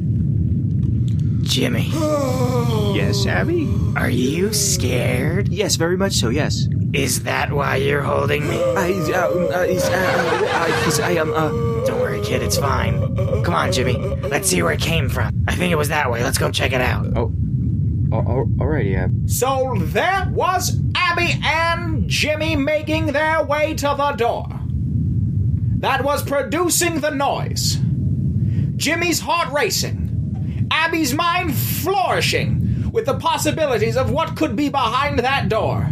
Jimmy. Yes, Abby? Are you scared? Yes, very much so, yes. Is that why you're holding me? I, uh, uh, is, uh, uh, cause I, um, uh... Don't worry, kid, it's fine. Come on, Jimmy. Let's see where it came from. I think it was that way. Let's go check it out. Oh. Oh, alrighty, yeah. So there was Abby and Jimmy making their way to the door that was producing the noise. Jimmy's heart racing, Abby's mind flourishing with the possibilities of what could be behind that door.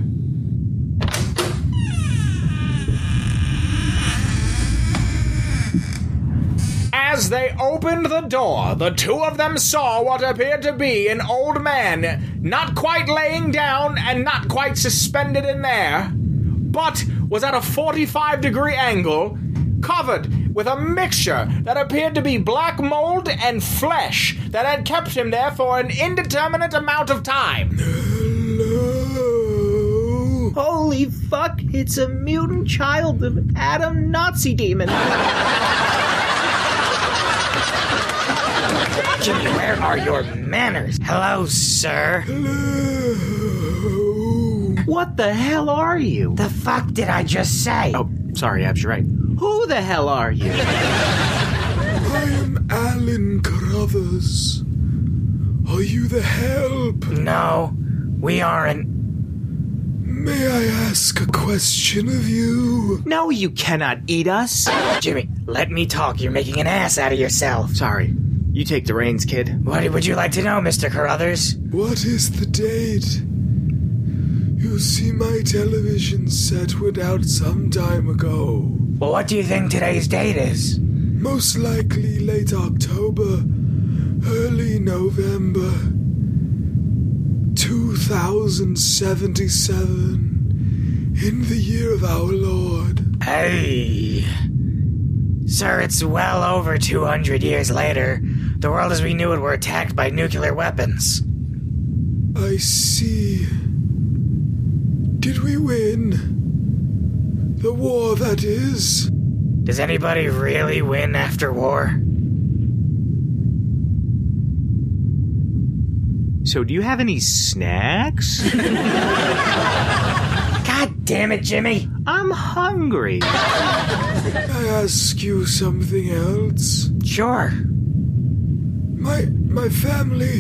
As they opened the door, the two of them saw what appeared to be an old man, not quite laying down and not quite suspended in there, but was at a forty-five degree angle, covered with a mixture that appeared to be black mold and flesh that had kept him there for an indeterminate amount of time. Holy fuck, it's a mutant child of Adam Nazi demon. Jimmy, where are your manners? Hello, sir. What the hell are you? The fuck did I just say? Oh, sorry, Abs, you're right. Who the hell are you? I am Alan Carruthers. Are you the help? No, we aren't. May I ask a question of you? No, you cannot eat us. Jimmy, let me talk. You're making an ass out of yourself. Sorry. You take the reins, kid. What would you like to know, Mister Carruthers? What is the date? You see, my television set went out some time ago. Well, what do you think today's date is? Most likely late October, early November, two thousand seventy-seven, in the year of our Lord. Hey. Sir, it's well over two hundred years later. The world as we knew it were attacked by nuclear weapons. I see. Did we win? The war, that is. Does anybody really win after war? So do you have any snacks? God damn it, Jimmy. I'm hungry. Can I ask you something else? Sure. My my family.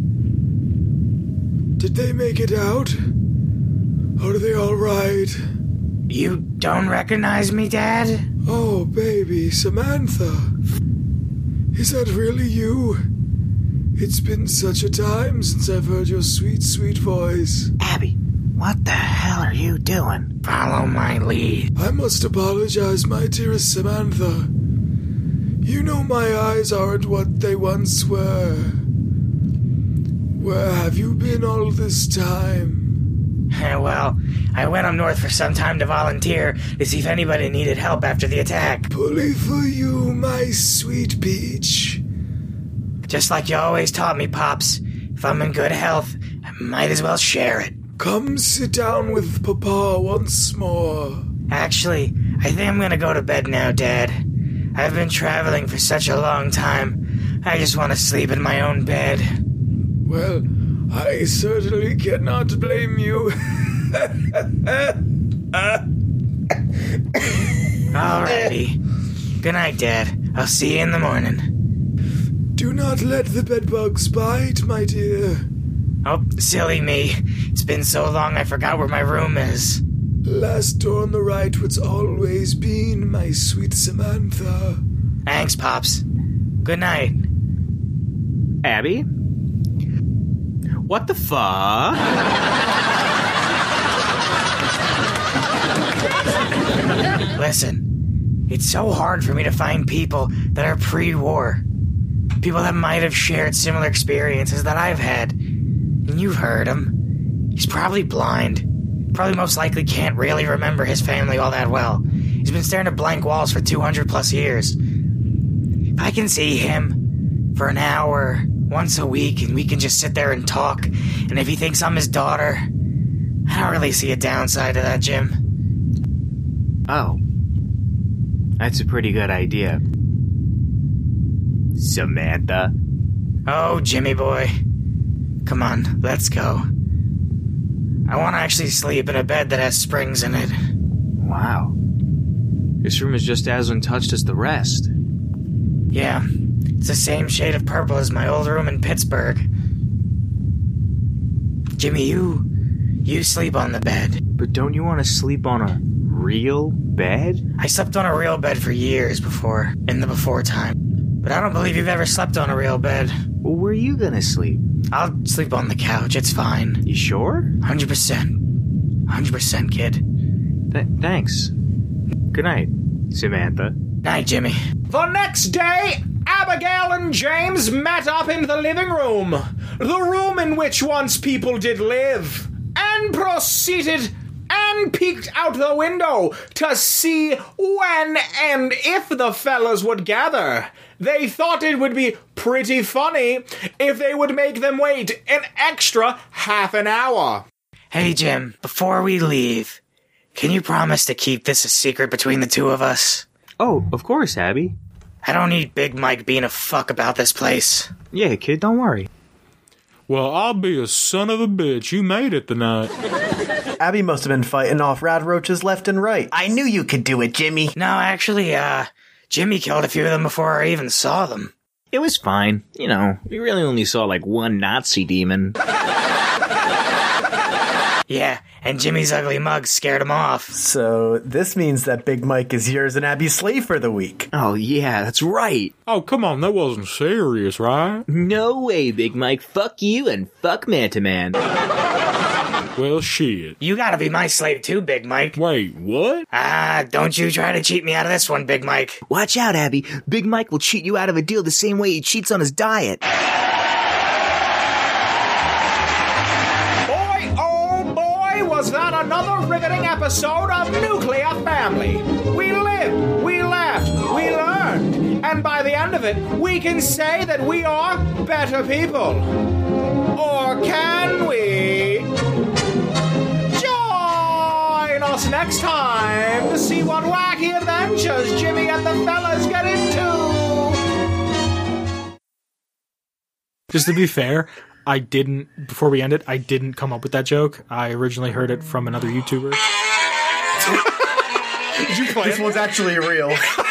Did they make it out? Are they all right? You don't recognize me, Dad? Oh, baby, Samantha. Is that really you? It's been such a time since I've heard your sweet, sweet voice. Abby, what the hell are you doing? Follow my lead. I must apologize, my dearest Samantha. You know my eyes aren't what they once were. Where have you been all this time? Well, I went up north for some time to volunteer to see if anybody needed help after the attack. Bully for you, my sweet peach. Just like you always taught me, Pops. If I'm in good health, I might as well share it. Come sit down with Papa once more. Actually, I think I'm gonna go to bed now, Dad. I've been traveling for such a long time. I just want to sleep in my own bed. Well, I certainly cannot blame you. Alrighty. Good night, Dad. I'll see you in the morning. Do not let the bedbugs bite, my dear. Oh, silly me. It's been so long I forgot where my room is. Last door on the right was always been, my sweet Samantha. Thanks, Pops. Good night. Abby? What the fuck? Listen, it's so hard for me to find people that are pre-war. People that might have shared similar experiences that I've had. And you've heard him. He's probably blind. Probably most likely can't really remember his family all that well. He's been staring at blank walls for two hundred plus years. If I can see him for an hour, once a week, and we can just sit there and talk, and if he thinks I'm his daughter, I don't really see a downside to that, Jim. Oh. That's a pretty good idea. Samantha. Oh, Jimmy boy. Come on, let's go. I want to actually sleep in a bed that has springs in it. Wow. This room is just as untouched as the rest. Yeah, it's the same shade of purple as my old room in Pittsburgh. Jimmy, you... you sleep on the bed. But don't you want to sleep on a real bed? I slept on a real bed for years before, in the before time. But I don't believe you've ever slept on a real bed. Well, where are you gonna sleep? I'll sleep on the couch, it's fine. You sure? one hundred percent. one hundred percent, kid. Th- thanks. Good night, Samantha. Night, Jimmy. The next day, Abigail and James met up in the living room, the room in which once people did live, and proceeded and peeked out the window to see when and if the fellas would gather. They thought it would be pretty funny if they would make them wait an extra half an hour. Hey, Jim, before we leave, can you promise to keep this a secret between the two of us? Oh, of course, Abby. I don't need Big Mike being a fuck about this place. Yeah, kid, don't worry. Well, I'll be a son of a bitch. You made it tonight. Abby must have been fighting off rad roaches left and right. I knew you could do it, Jimmy. No, actually, uh, Jimmy killed a few of them before I even saw them. It was fine. You know, we really only saw like one Nazi demon. Yeah, and Jimmy's ugly mug scared him off. So this means that Big Mike is yours and Abby's slave for the week. Oh, yeah, that's right. Oh, come on, that wasn't serious, right? No way, Big Mike. Fuck you and fuck Manta Man. Well, shit. You gotta be my slave too, Big Mike. Wait, what? Ah, don't you try to cheat me out of this one, Big Mike. Watch out, Abby. Big Mike will cheat you out of a deal the same way he cheats on his diet. Boy, another riveting episode of Nuclear Family. We lived, we laughed, we learned, and by the end of it, we can say that we are better people. Or can we? Join us next time to see what wacky adventures Jimmy and the fellas get into. Just to be fair, I didn't, before we end it, I didn't come up with that joke. I originally heard it from another YouTuber. Did you play This it? one's actually real.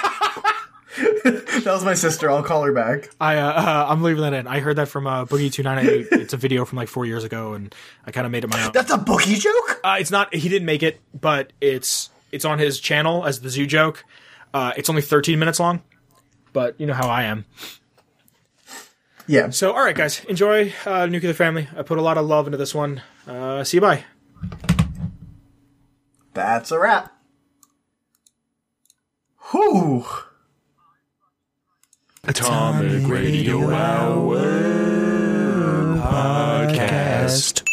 That was my sister. I'll call her back. I, uh, uh, I'm leaving that in. I heard that from uh, Boogie two ninety-eight. It's a video from like four years ago, and I kind of made it my own. That's a Boogie joke? Uh, it's not, he didn't make it, but it's it's on his channel as the Zoo joke. Uh, it's only thirteen minutes long, but you know how I am. Yeah. So, all right, guys, enjoy uh, Nuclear Family. I put a lot of love into this one. Uh, see you, bye. That's a wrap. Whew. Atomic Radio Hour Podcast.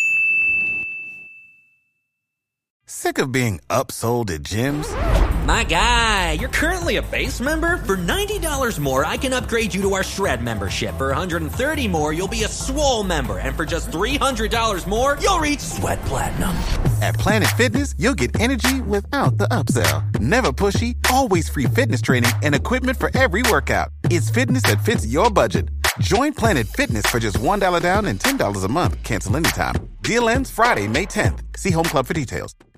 Sick of being upsold at gyms? My guy, you're currently a base member? For ninety dollars more, I can upgrade you to our Shred membership. For one hundred thirty dollars more, you'll be a Swole member. And for just three hundred dollars more, you'll reach Sweat Platinum. At Planet Fitness, you'll get energy without the upsell. Never pushy, always free fitness training and equipment for every workout. It's fitness that fits your budget. Join Planet Fitness for just one dollar down and ten dollars a month. Cancel anytime. Deal ends Friday, May tenth. See Home Club for details.